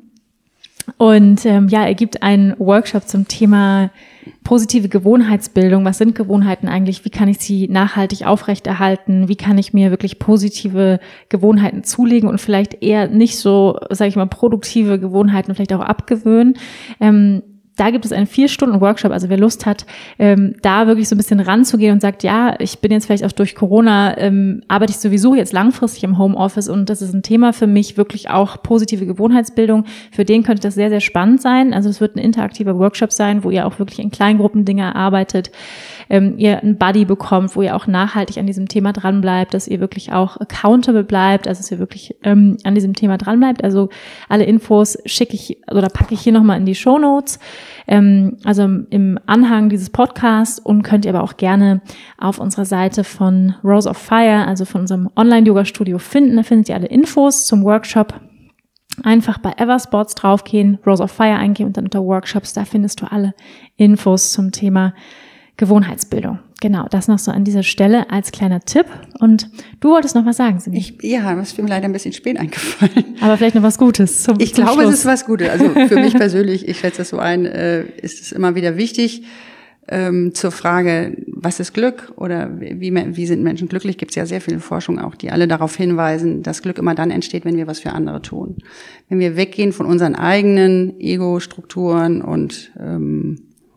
Und ähm, ja, er gibt einen Workshop zum Thema positive Gewohnheitsbildung. Was sind Gewohnheiten eigentlich? Wie kann ich sie nachhaltig aufrechterhalten? Wie kann ich mir wirklich positive Gewohnheiten zulegen und vielleicht eher nicht so, sage ich mal, produktive Gewohnheiten vielleicht auch abgewöhnen? Ähm, Da gibt es einen vier Stunden Workshop, also wer Lust hat, ähm, da wirklich so ein bisschen ranzugehen und sagt, ja, ich bin jetzt vielleicht auch durch Corona, ähm, arbeite ich sowieso jetzt langfristig im Homeoffice und das ist ein Thema für mich, wirklich auch positive Gewohnheitsbildung. Für den könnte das sehr, sehr spannend sein. Also es wird ein interaktiver Workshop sein, wo ihr auch wirklich in Kleingruppen Dinge erarbeitet, ähm, ihr einen Buddy bekommt, wo ihr auch nachhaltig an diesem Thema dran bleibt, dass ihr wirklich auch accountable bleibt, also dass ihr wirklich ähm, an diesem Thema dran bleibt. Also alle Infos schicke ich oder packe ich hier nochmal in die Shownotes. Ähm, also im Anhang dieses Podcasts, und könnt ihr aber auch gerne auf unserer Seite von Rose of Fire, also von unserem Online-Yoga-Studio finden. Da findet ihr alle Infos zum Workshop. Einfach bei Eversports draufgehen, Rose of Fire eingeben und dann unter Workshops, da findest du alle Infos zum Thema Gewohnheitsbildung. Genau, das noch so an dieser Stelle als kleiner Tipp. Und du wolltest noch was sagen, Simi? Ich, ja, das ist mir leider ein bisschen spät eingefallen. Aber vielleicht noch was Gutes zum Ich zum glaube, Schluss. Es ist was Gutes. Also für mich persönlich, ich schätze das so ein, äh, ist es immer wieder wichtig, ähm, zur Frage, was ist Glück oder wie, wie sind Menschen glücklich, gibt es ja sehr viele Forschung auch, die alle darauf hinweisen, dass Glück immer dann entsteht, wenn wir was für andere tun. Wenn wir weggehen von unseren eigenen Ego-Strukturen und ähm,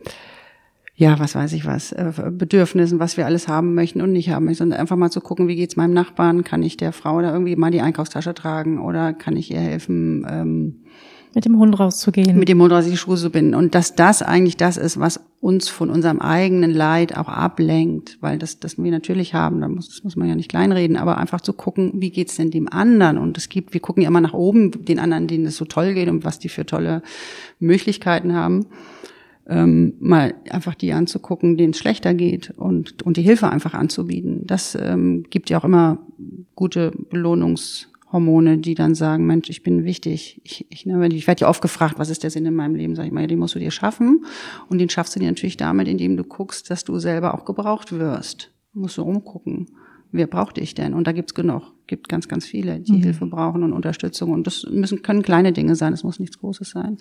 ja, was weiß ich was, äh, Bedürfnissen, was wir alles haben möchten und nicht haben möchten, sondern einfach mal zu gucken, wie geht's meinem Nachbarn, kann ich der Frau da irgendwie mal die Einkaufstasche tragen oder kann ich ihr helfen, ähm, mit dem Hund rauszugehen. Mit dem Hund raus die Schuhe zu binden. Und dass das eigentlich das ist, was uns von unserem eigenen Leid auch ablenkt, weil das, das wir natürlich haben, da muss, das muss man ja nicht kleinreden, aber einfach zu gucken, wie geht's denn dem anderen? Und es gibt, wir gucken ja immer nach oben, den anderen, denen es so toll geht und was die für tolle Möglichkeiten haben. Ähm, mal einfach die anzugucken, denen es schlechter geht und und die Hilfe einfach anzubieten. Das ähm, gibt ja auch immer gute Belohnungshormone, die dann sagen, Mensch, ich bin wichtig. Ich, ich, ne, ich werde ja oft gefragt, was ist der Sinn in meinem Leben? Sag ich mal, ja, den musst du dir schaffen. Und den schaffst du dir natürlich damit, indem du guckst, dass du selber auch gebraucht wirst. Du musst du umgucken. Wer braucht dich denn? Und da gibt's genug. Gibt ganz, ganz viele, die mhm. Hilfe brauchen und Unterstützung. Und das müssen können kleine Dinge sein. Das muss nichts Großes sein.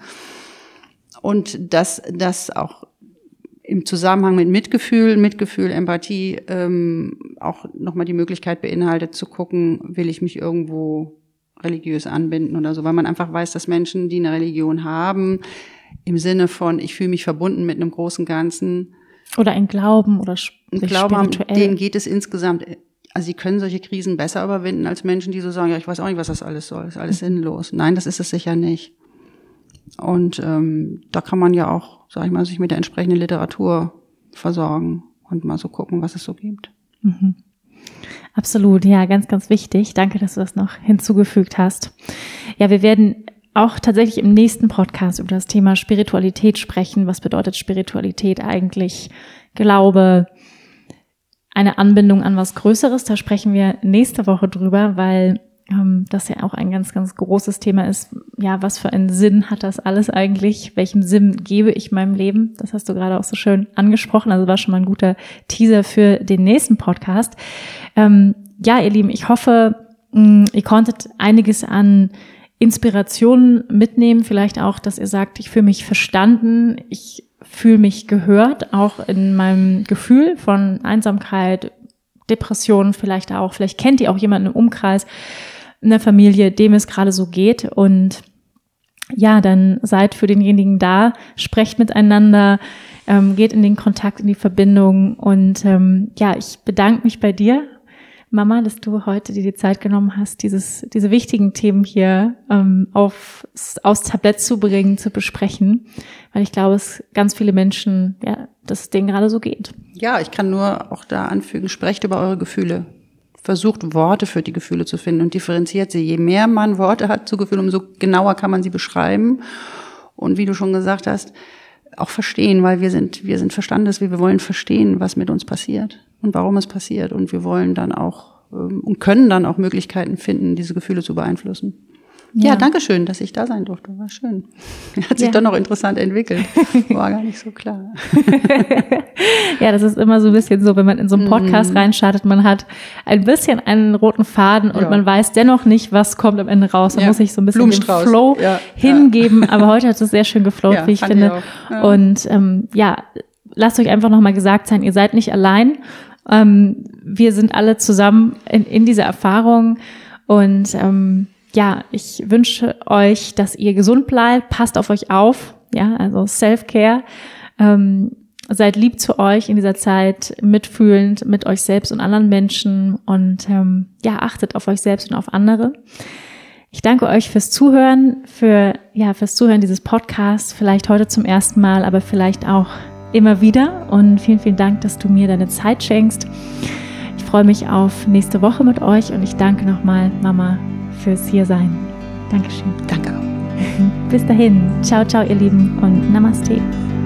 Und dass das auch im Zusammenhang mit Mitgefühl, Mitgefühl, Empathie ähm, auch nochmal die Möglichkeit beinhaltet zu gucken, will ich mich irgendwo religiös anbinden oder so, weil man einfach weiß, dass Menschen, die eine Religion haben, im Sinne von, ich fühle mich verbunden mit einem großen Ganzen. Oder ein Glauben oder ein Glauben haben, denen geht es insgesamt, also sie können solche Krisen besser überwinden als Menschen, die so sagen, ja, ich weiß auch nicht, was das alles soll, ist alles sinnlos. Nein, das ist es sicher nicht. Und ähm, da kann man ja auch, sag ich mal, sich mit der entsprechenden Literatur versorgen und mal so gucken, was es so gibt. Mhm. Absolut, ja, ganz, ganz wichtig. Danke, dass du das noch hinzugefügt hast. Ja, wir werden auch tatsächlich im nächsten Podcast über das Thema Spiritualität sprechen. Was bedeutet Spiritualität eigentlich? Glaube, eine Anbindung an was Größeres. Da sprechen wir nächste Woche drüber, weil ähm, das ja auch ein ganz, ganz großes Thema ist. Ja, was für einen Sinn hat das alles eigentlich? Welchen Sinn gebe ich meinem Leben? Das hast du gerade auch so schön angesprochen. Also war schon mal ein guter Teaser für den nächsten Podcast. Ähm, ja, ihr Lieben, ich hoffe, mh, ihr konntet einiges an Inspirationen mitnehmen. Vielleicht auch, dass ihr sagt, ich fühle mich verstanden, ich fühle mich gehört, auch in meinem Gefühl von Einsamkeit, Depressionen vielleicht auch. Vielleicht kennt ihr auch jemanden im Umkreis, in der Familie, dem es gerade so geht. Und ja, dann seid für denjenigen da, sprecht miteinander, ähm, geht in den Kontakt, in die Verbindung. Und ähm, ja, ich bedanke mich bei dir, Mama, dass du heute dir die Zeit genommen hast, dieses, diese wichtigen Themen hier ähm, auf, aufs Tablett zu bringen, zu besprechen, weil ich glaube, es ganz viele Menschen, ja, dass es denen gerade so geht. Ja, ich kann nur auch da anfügen, sprecht über eure Gefühle. Versucht Worte für die Gefühle zu finden und differenziert sie. Je mehr man Worte hat zu Gefühlen, umso genauer kann man sie beschreiben. Und wie du schon gesagt hast, auch verstehen, weil wir sind, wir sind Verstandeswesen, wir wollen verstehen, was mit uns passiert und warum es passiert. Und wir wollen dann auch ähm, und können dann auch Möglichkeiten finden, diese Gefühle zu beeinflussen. Ja, ja, danke schön, dass ich da sein durfte. War schön. Hat sich ja. doch noch interessant entwickelt. War gar nicht so klar. Ja, das ist immer so ein bisschen so, wenn man in so einen Podcast mm. reinstartet, man hat ein bisschen einen roten Faden und ja. man weiß dennoch nicht, was kommt am Ende raus. Man ja. muss sich so ein bisschen dem Flow ja. hingeben. Aber heute hat es sehr schön geflowt, ja, wie ich finde. Ich ja. Und ähm, ja, lasst euch einfach nochmal gesagt sein, ihr seid nicht allein. Ähm, wir sind alle zusammen in, in dieser Erfahrung und ähm, ja, ich wünsche euch, dass ihr gesund bleibt, passt auf euch auf, ja, also Self-Care, ähm, seid lieb zu euch in dieser Zeit, mitfühlend mit euch selbst und anderen Menschen und ähm, ja, achtet auf euch selbst und auf andere. Ich danke euch fürs Zuhören, für ja fürs Zuhören dieses Podcasts, vielleicht heute zum ersten Mal, aber vielleicht auch immer wieder und vielen, vielen Dank, dass du mir deine Zeit schenkst. Ich freue mich auf nächste Woche mit euch und ich danke nochmal, Mama, fürs Hiersein. Dankeschön. Danke auch. Bis dahin. Ciao, ciao, ihr Lieben und Namaste.